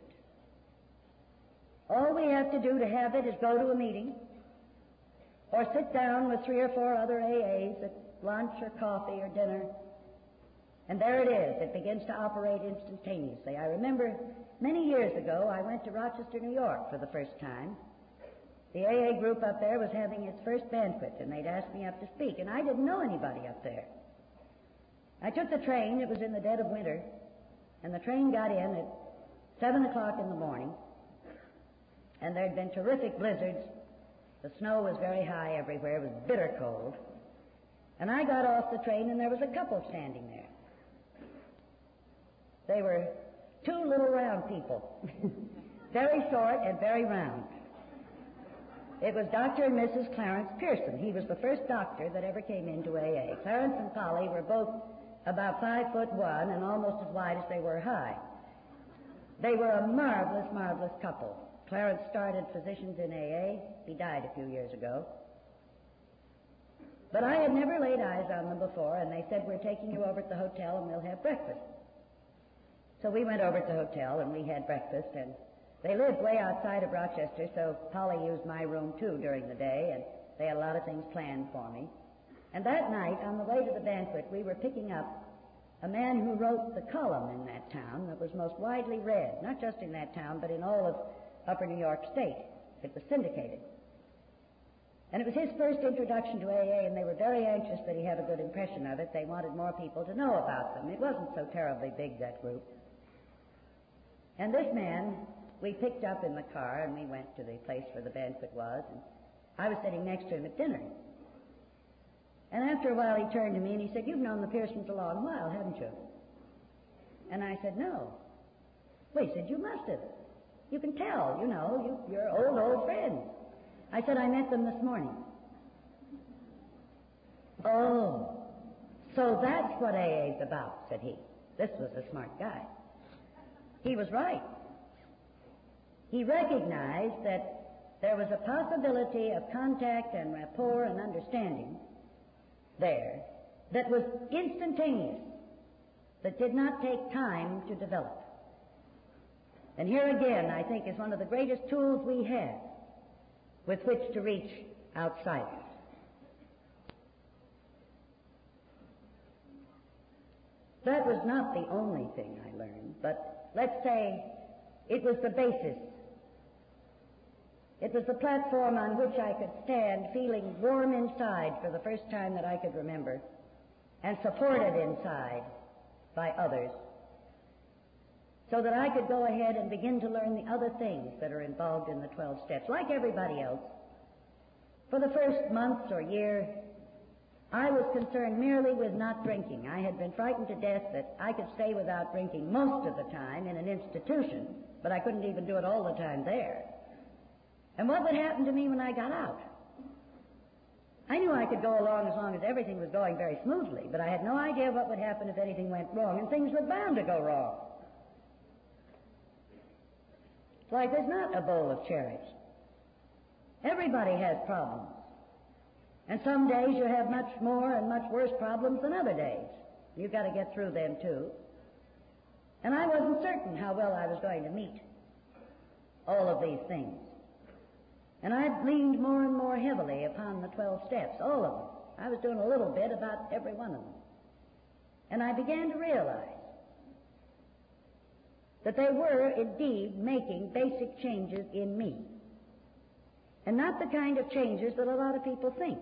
All we have to do to have it is go to a meeting or sit down with 3 or 4 other AAs at lunch or coffee or dinner, and there it is. It begins to operate instantaneously. I remember many years ago I went to Rochester, New York for the first time. The AA group up there was having its first banquet, and they'd asked me up to speak, and I didn't know anybody up there. I took the train. It was in the dead of winter, and the train got in at 7 o'clock in the morning, and there had been terrific blizzards. The snow was very high everywhere. It was bitter cold. And I got off the train, and there was a couple standing there. They were 2 little round people, very short and very round. It was Dr. and Mrs. Clarence Pearson. He was the first doctor that ever came into AA. Clarence and Polly were both about 5'1" and almost as wide as they were high. They were a marvelous, marvelous couple. Clarence started Physicians in AA. He died a few years ago. But I had never laid eyes on them before, and they said, we're taking you over to the hotel and we'll have breakfast. So we went over to the hotel and we had breakfast, and they lived way outside of Rochester, so Polly used my room too during the day, and they had a lot of things planned for me. And that night, on the way to the banquet, we were picking up a man who wrote the column in that town that was most widely read, not just in that town, but in all of Upper New York State. It was syndicated. And it was his first introduction to AA, and they were very anxious that he have a good impression of it. They wanted more people to know about them. It wasn't so terribly big, that group. And this man, we picked up in the car, and we went to the place where the banquet was, and I was sitting next to him at dinner. And after a while, he turned to me, and he said, you've known the Pearsons a long while, haven't you? And I said, no. Well, he said, you must have. You can tell, you know, you're old friends. I said, I met them this morning. Oh, so that's what AA's about, said he. This was a smart guy. He was right. He recognized that there was a possibility of contact and rapport and understanding there that was instantaneous, that did not take time to develop. And here again, I think, is one of the greatest tools we have with which to reach outsiders. That was not the only thing I learned, but let's say it was the basis. It was the platform on which I could stand feeling warm inside for the first time that I could remember, and supported inside by others, so that I could go ahead and begin to learn the other things that are involved in the 12 steps. Like everybody else, for the first months or year, I was concerned merely with not drinking. I had been frightened to death that I could stay without drinking most of the time in an institution, but I couldn't even do it all the time there. And what would happen to me when I got out? I knew I could go along as long as everything was going very smoothly, but I had no idea what would happen if anything went wrong, and things were bound to go wrong. Life is not a bowl of cherries. Everybody has problems. And some days you have much more and much worse problems than other days. You've got to get through them too. And I wasn't certain how well I was going to meet all of these things. And I leaned more and more heavily upon the 12 steps, all of them. I was doing a little bit about every one of them. And I began to realize that they were indeed making basic changes in me. And not the kind of changes that a lot of people think.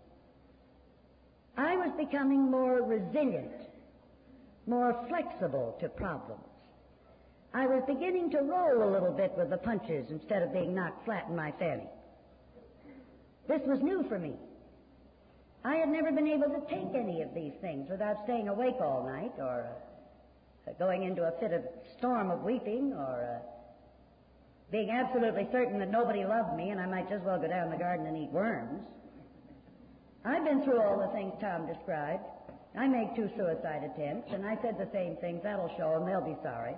I was becoming more resilient, more flexible to problems. I was beginning to roll a little bit with the punches instead of being knocked flat in my fanny. This was new for me. I had never been able to take any of these things without staying awake all night or going into a fit of storm of weeping or being absolutely certain that nobody loved me and I might just well go down the garden and eat worms. I've been through all the things Tom described. I made 2 suicide attempts, and I said the same things. That'll show them. They'll be sorry.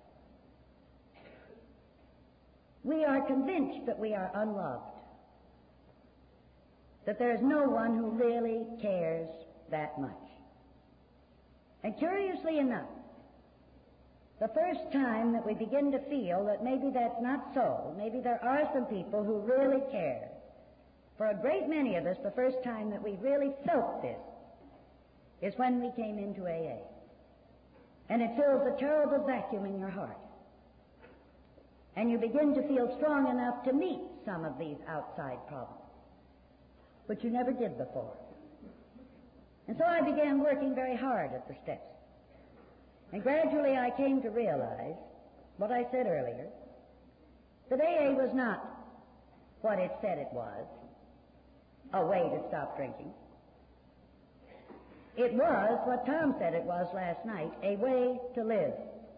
We are convinced that we are unloved, that there's no one who really cares that much. And curiously enough, the first time that we begin to feel that maybe that's not so, maybe there are some people who really care, for a great many of us, the first time that we really felt this is when we came into AA. And it fills a terrible vacuum in your heart. And you begin to feel strong enough to meet some of these outside problems, which you never did before. And so I began working very hard at the steps. And gradually I came to realize what I said earlier, that AA was not what it said it was, a way to stop drinking. It was what Tom said it was last night, a way to live.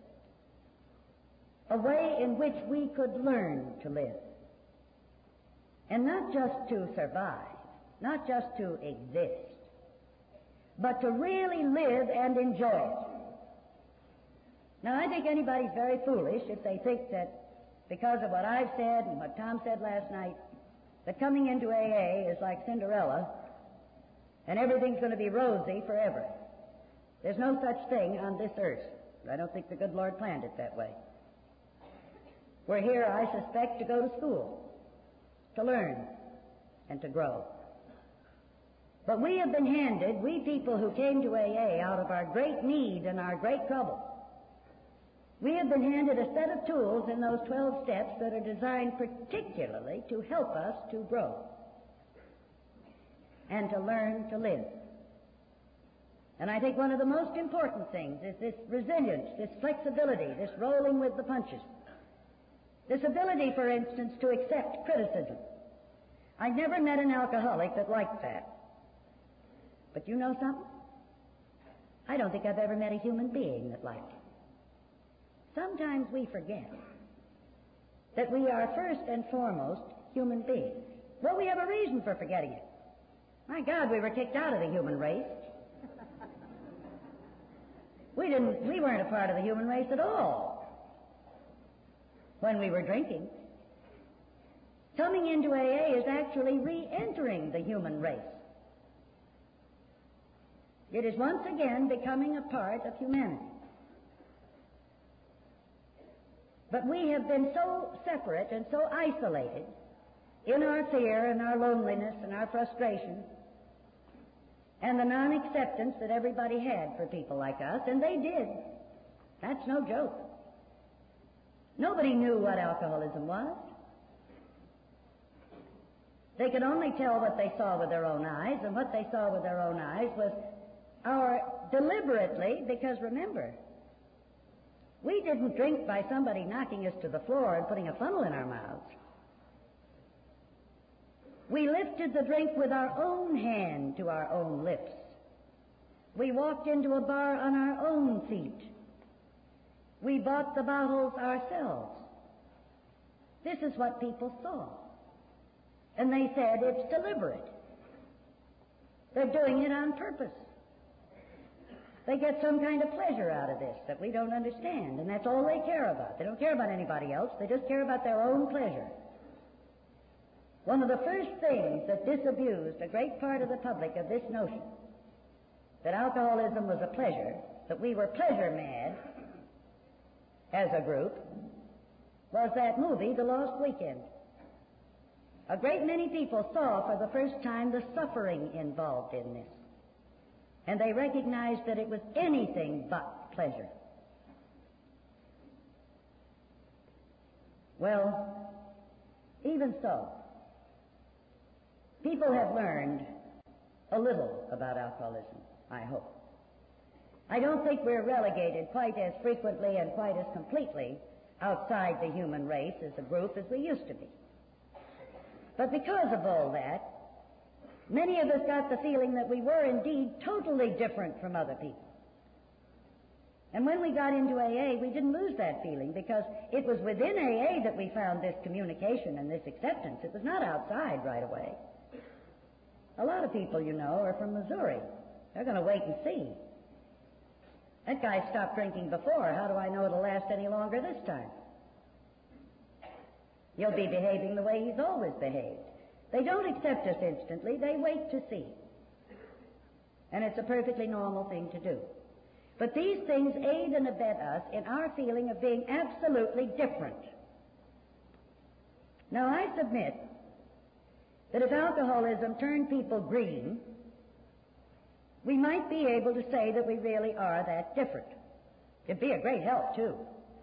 A way in which we could learn to live. And not just to survive, not just to exist, but to really live and enjoy it. Now, I think anybody's very foolish if they think that because of what I've said and what Tom said last night, that coming into AA is like Cinderella and everything's going to be rosy forever. There's no such thing on this earth. I don't think the good Lord planned it that way. We're here, I suspect, to go to school, to learn, and to grow. But we have been handed, we people who came to AA out of our great need and our great trouble, we have been handed a set of tools in those 12 steps that are designed particularly to help us to grow and to learn to live. And I think one of the most important things is this resilience, this flexibility, this rolling with the punches. This ability, for instance, to accept criticism. I never met an alcoholic that liked that. But you know something? I don't think I've ever met a human being that liked it. Sometimes we forget that we are first and foremost human beings. Well, we have a reason for forgetting it. My God, we were kicked out of the human race. We weren't a part of the human race at all when we were drinking. Coming into AA is actually re-entering the human race. It is once again becoming a part of humanity. But we have been so separate and so isolated in our fear and our loneliness and our frustration and the non-acceptance that everybody had for people like us, and they did. That's no joke. Nobody knew what alcoholism was. They could only tell what they saw with their own eyes, and what they saw with their own eyes was our deliberately, because remember, we didn't drink by somebody knocking us to the floor and putting a funnel in our mouths. We lifted the drink with our own hand to our own lips. We walked into a bar on our own feet. We bought the bottles ourselves. This is what people saw. And they said it's deliberate. They're doing it on purpose. They get some kind of pleasure out of this that we don't understand, and that's all they care about. They don't care about anybody else. They just care about their own pleasure. One of the first things that disabused a great part of the public of this notion that alcoholism was a pleasure, that we were pleasure mad as a group, was that movie, The Lost Weekend. A great many people saw for the first time the suffering involved in this. And they recognized that it was anything but pleasure. Well, even so, people have learned a little about alcoholism, I hope. I don't think we're relegated quite as frequently and quite as completely outside the human race as a group as we used to be. But because of all that, many of us got the feeling that we were indeed totally different from other people. And when we got into AA, we didn't lose that feeling because it was within AA that we found this communication and this acceptance. It was not outside right away. A lot of people, you know, are from Missouri. They're going to wait and see. That guy stopped drinking before. How do I know it'll last any longer this time? He'll be behaving the way he's always behaved. They don't accept us instantly. They wait to see. And it's a perfectly normal thing to do. But these things aid and abet us in our feeling of being absolutely different. Now, I submit that if alcoholism turned people green, we might be able to say that we really are that different. It'd be a great help, too.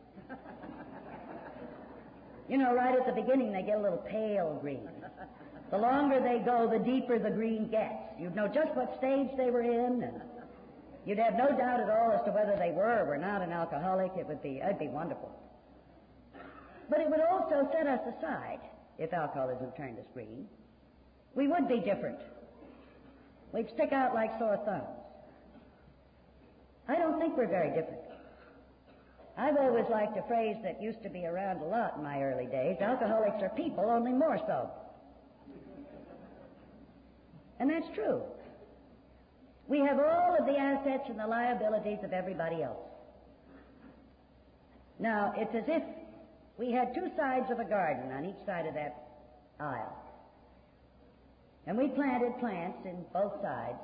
You know, right at the beginning, they get a little pale green. The longer they go, the deeper the green gets. You'd know just what stage they were in, and you'd have no doubt at all as to whether they were or were not an alcoholic. It'd be wonderful. But it would also set us aside if alcoholism turned us green. We would be different. We'd stick out like sore thumbs. I don't think we're very different. I've always liked a phrase that used to be around a lot in my early days. Alcoholics are people, only more so. And that's true. We have all of the assets and the liabilities of everybody else. Now, it's as if we had two sides of a garden on each side of that aisle. And we planted plants in both sides.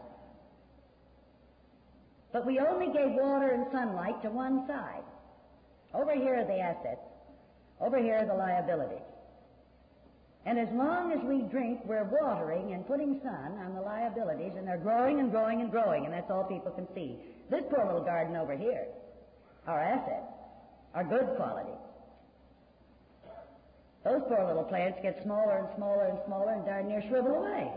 But we only gave water and sunlight to one side. Over here are the assets. Over here are the liabilities. And as long as we drink, we're watering and putting sun on the liabilities, and they're growing and growing and growing, and that's all people can see. This poor little garden over here, our assets, are good qualities. Those poor little plants get smaller and smaller and smaller and darn near shrivel away.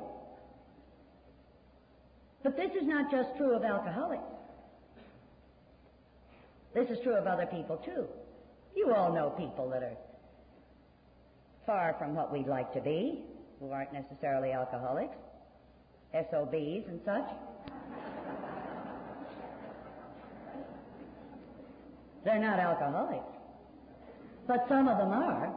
But this is not just true of alcoholics. This is true of other people, too. You all know people that are far from what we'd like to be, who aren't necessarily alcoholics, SOBs and such. They're not alcoholics, but some of them are.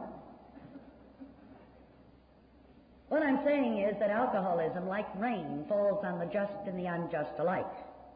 What I'm saying is that alcoholism, like rain, falls on the just and the unjust alike.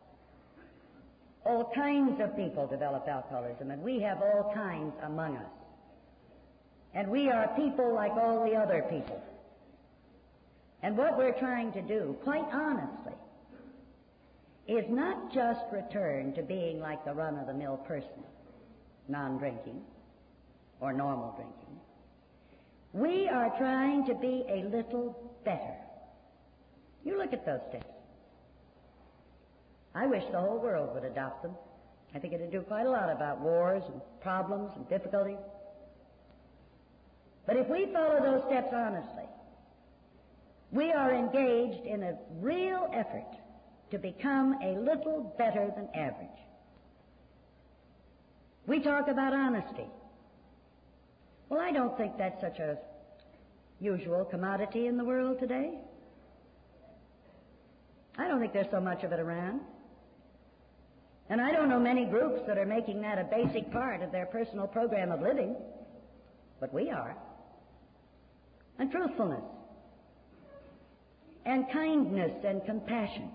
All kinds of people develop alcoholism, and we have all kinds among us. And we are people like all the other people. And what we're trying to do, quite honestly, is not just return to being like the run-of-the-mill person, non-drinking or normal drinking. We are trying to be a little better. You look at those steps. I wish the whole world would adopt them. I think it would do quite a lot about wars and problems and difficulties. But if we follow those steps honestly, we are engaged in a real effort to become a little better than average. We talk about honesty. Well, I don't think that's such a usual commodity in the world today. I don't think there's so much of it around. And I don't know many groups that are making that a basic part of their personal program of living, but we are. And truthfulness. and kindness and compassion,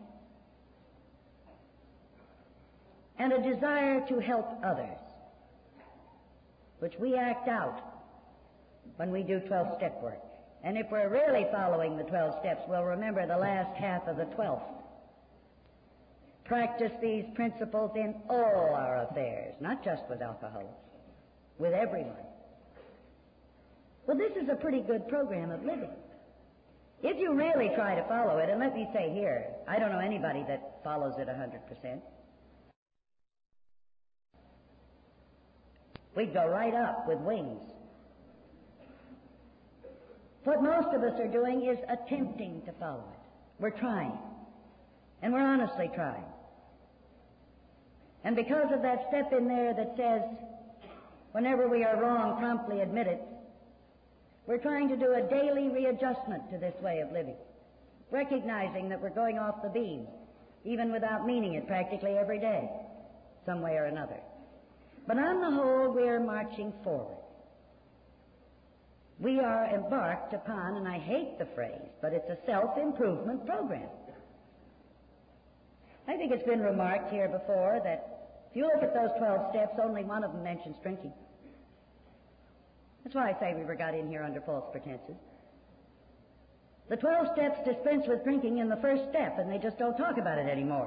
and a desire to help others, which we act out when we do 12-step work. And if we're really following the 12 steps, we'll remember the last half of the 12th. Practice these principles in all our affairs, not just with alcoholics, with everyone. Well, this is a pretty good program of living. If you really try to follow it, and let me say here, I don't know anybody that follows it 100%. We'd go right up with wings. What most of us are doing is attempting to follow it. We're trying. And we're honestly trying. And because of that step in there that says, whenever we are wrong, promptly admit it, we're trying to do a daily readjustment to this way of living, recognizing that we're going off the beam, even without meaning it practically every day, some way or another. But on the whole, we're marching forward. We are embarked upon, and I hate the phrase, but it's a self-improvement program. I think it's been remarked here before that if you look at those 12 steps, only one of them mentions drinking. That's why I say we were got in here under false pretenses. The 12 steps dispense with drinking in the first step, and they just don't talk about it anymore.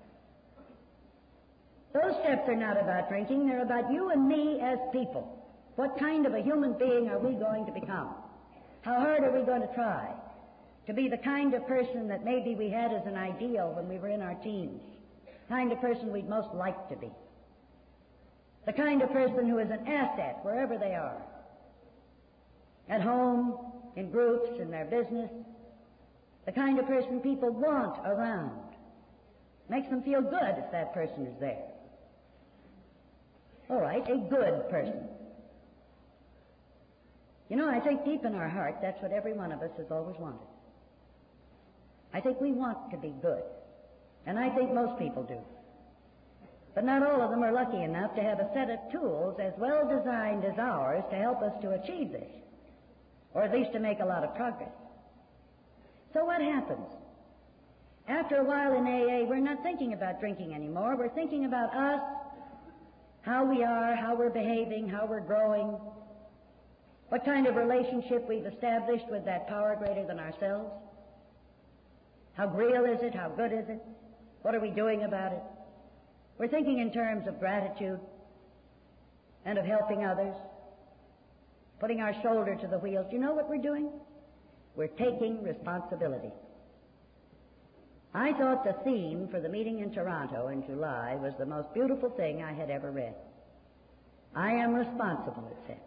Those steps are not about drinking, they're about you and me as people. What kind of a human being are we going to become? How hard are we going to try to be the kind of person that maybe we had as an ideal when we were in our teens? The kind of person we'd most like to be. The kind of person who is an asset wherever they are. At home, in groups, in their business. The kind of person people want around. Makes them feel good if that person is there. All right, a good person. You know, I think deep in our heart, that's what every one of us has always wanted. I think we want to be good. And I think most people do. But not all of them are lucky enough to have a set of tools as well designed as ours to help us to achieve this. Or at least to make a lot of progress. So what happens? After a while in AA, we're not thinking about drinking anymore. We're thinking about us, how we are, how we're behaving, how we're growing, what kind of relationship we've established with that power greater than ourselves. How real is it? How good is it? What are we doing about it? We're thinking in terms of gratitude and of helping others, putting our shoulder to the wheel. Do you know what we're doing? We're taking responsibility. I thought the theme for the meeting in Toronto in July was the most beautiful thing I had ever read. I am responsible, it said.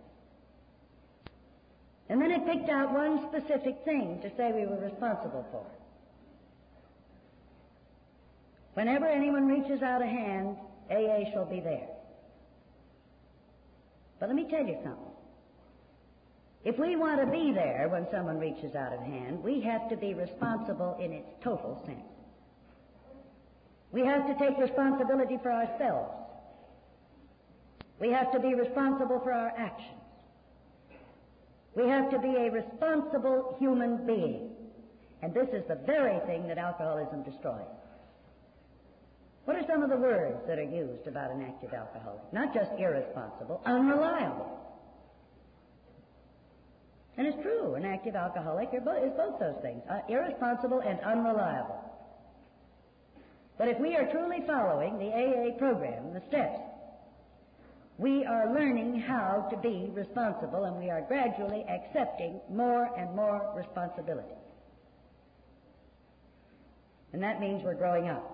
And then it picked out one specific thing to say we were responsible for. Whenever anyone reaches out a hand, AA shall be there. But let me tell you something. If we want to be there when someone reaches out a hand, we have to be responsible in its total sense. We have to take responsibility for ourselves. We have to be responsible for our actions. We have to be a responsible human being. And this is the very thing that alcoholism destroys. What are some of the words that are used about an active alcoholic? Not just irresponsible, unreliable. And it's true, an active alcoholic is both those things, irresponsible and unreliable. But if we are truly following the AA program, the steps, we are learning how to be responsible, and we are gradually accepting more and more responsibility. And that means we're growing up.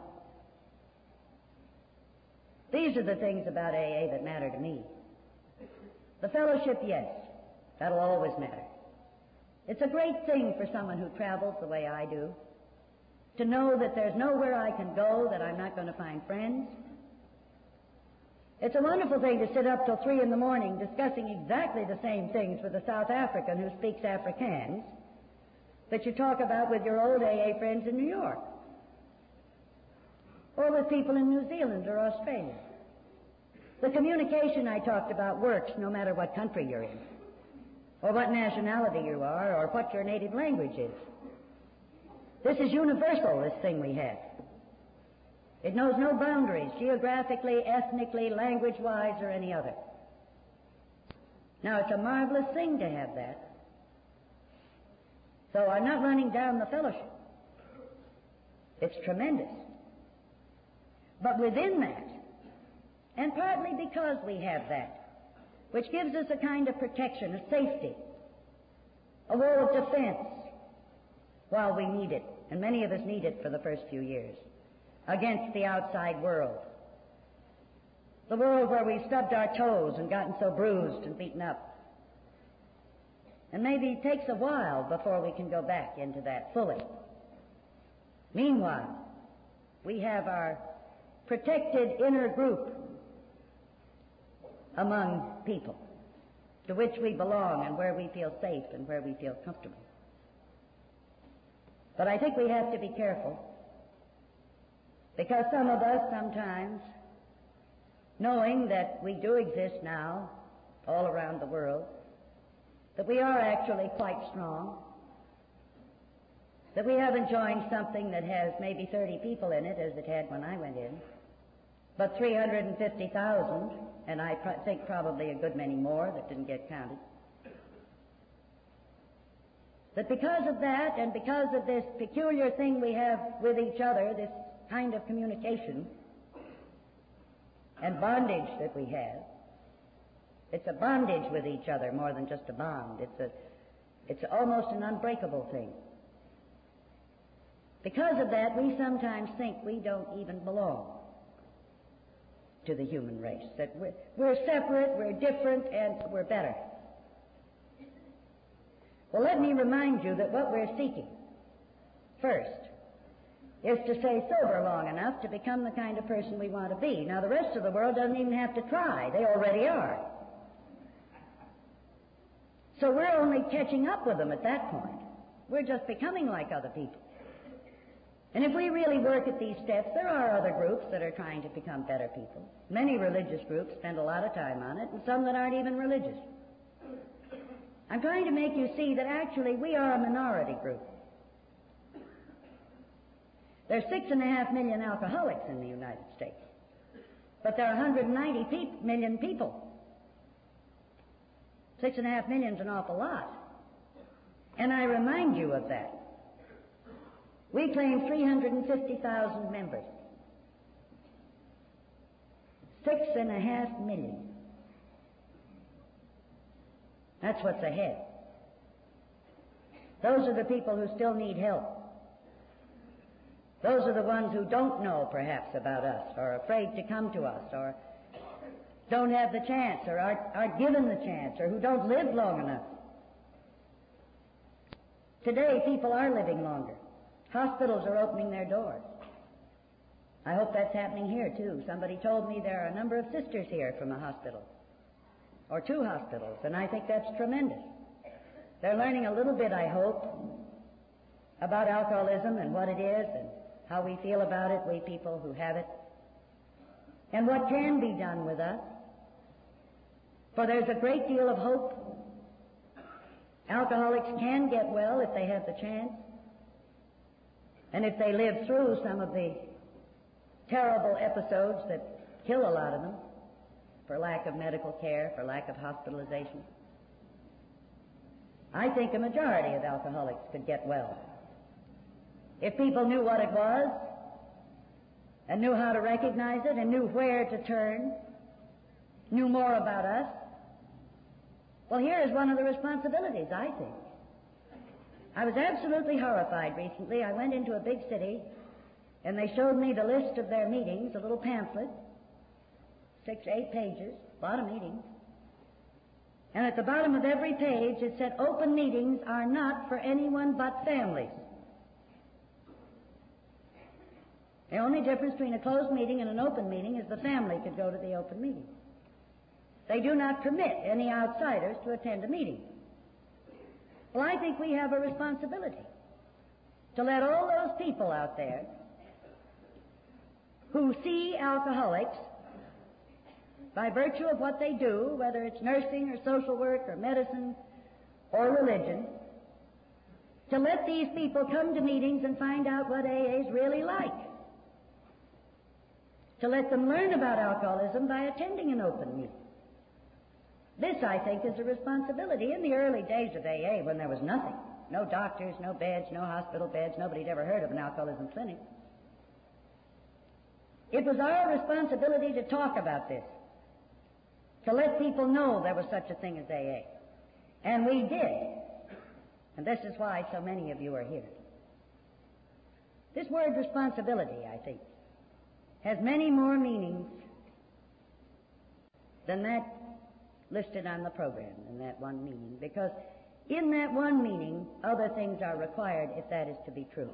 These are the things about AA that matter to me. The fellowship, yes, that'll always matter. It's a great thing for someone who travels the way I do, to know that there's nowhere I can go that I'm not going to find friends. It's a wonderful thing to sit up till 3 in the morning discussing exactly the same things with a South African who speaks Afrikaans that you talk about with your old AA friends in New York, or with people in New Zealand or Australia. The communication I talked about works no matter what country you're in, or what nationality you are, or what your native language is. This is universal, this thing we have. It knows no boundaries, geographically, ethnically, language-wise, or any other. Now, it's a marvelous thing to have that. So I'm not running down the fellowship. It's tremendous. But within that, and partly because we have that, which gives us a kind of protection, a safety, a wall of defense while we need it, and many of us need it for the first few years, against the outside world. The world where we've stubbed our toes and gotten so bruised and beaten up. And maybe it takes a while before we can go back into that fully. Meanwhile, we have our protected inner group among people to which we belong and where we feel safe and where we feel comfortable. But I think we have to be careful, because some of us sometimes, knowing that we do exist now all around the world, that we are actually quite strong, that we haven't joined something that has maybe 30 people in it, as it had when I went in, but 350,000, and I think probably a good many more that didn't get counted. That because of that, and because of this peculiar thing we have with each other, this kind of communication and bondage that we have, it's a bondage with each other more than just a bond. It's almost an unbreakable thing. Because of that, we sometimes think we don't even belong to the human race, that we're separate, we're different, and we're better. Well, let me remind you that what we're seeking, first, is to stay sober long enough to become the kind of person we want to be. Now, the rest of the world doesn't even have to try. They already are. So we're only catching up with them at that point. We're just becoming like other people. And if we really work at these steps, there are other groups that are trying to become better people. Many religious groups spend a lot of time on it, and some that aren't even religious. I'm trying to make you see that actually we are a minority group. There's 6.5 million alcoholics in the United States, but there are 190 million people. 6.5 million is an awful lot. And I remind you of that. We claim 350,000 members. 6.5 million. That's what's ahead. Those are the people who still need help. Those are the ones who don't know, perhaps, about us, or are afraid to come to us, or don't have the chance, or aren't given the chance, or who don't live long enough. Today, people are living longer. Hospitals are opening their doors. I hope that's happening here, too. Somebody told me there are a number of sisters here from a hospital, or 2 hospitals, and I think that's tremendous. They're learning a little bit, I hope, about alcoholism and what it is and how we feel about it, we people who have it, and what can be done with us. For there's a great deal of hope. Alcoholics can get well if they have the chance, and if they live through some of the terrible episodes that kill a lot of them for lack of medical care, for lack of hospitalization. I think a majority of alcoholics could get well if people knew what it was and knew how to recognize it and knew where to turn, knew more about us. Well, here is one of the responsibilities, I think. I was absolutely horrified recently. I went into a big city, and they showed me the list of their meetings, a little pamphlet, 6, 8 pages, a lot of meetings. And at the bottom of every page it said, open meetings are not for anyone but families. The only difference between a closed meeting and an open meeting is the family could go to the open meeting. They do not permit any outsiders to attend a meeting. Well, I think we have a responsibility to let all those people out there who see alcoholics by virtue of what they do, whether it's nursing or social work or medicine or religion, to let these people come to meetings and find out what AA is really like, to let them learn about alcoholism by attending an open meeting. This, I think, is a responsibility. In the early days of AA, when there was nothing, no doctors, no beds, no hospital beds, nobody'd ever heard of an alcoholism clinic, it was our responsibility to talk about this, to let people know there was such a thing as AA. And we did. And this is why so many of you are here. This word responsibility, I think, has many more meanings than that listed on the program, in that one meaning, because in that one meaning, other things are required if that is to be true.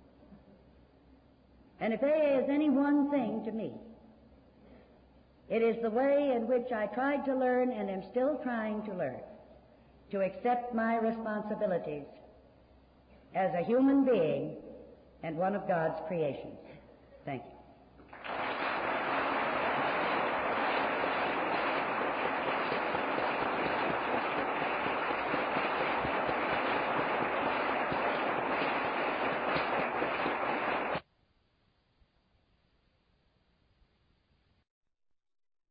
And if AA is any one thing to me, it is the way in which I tried to learn and am still trying to learn to accept my responsibilities as a human being and one of God's creations. Thank you.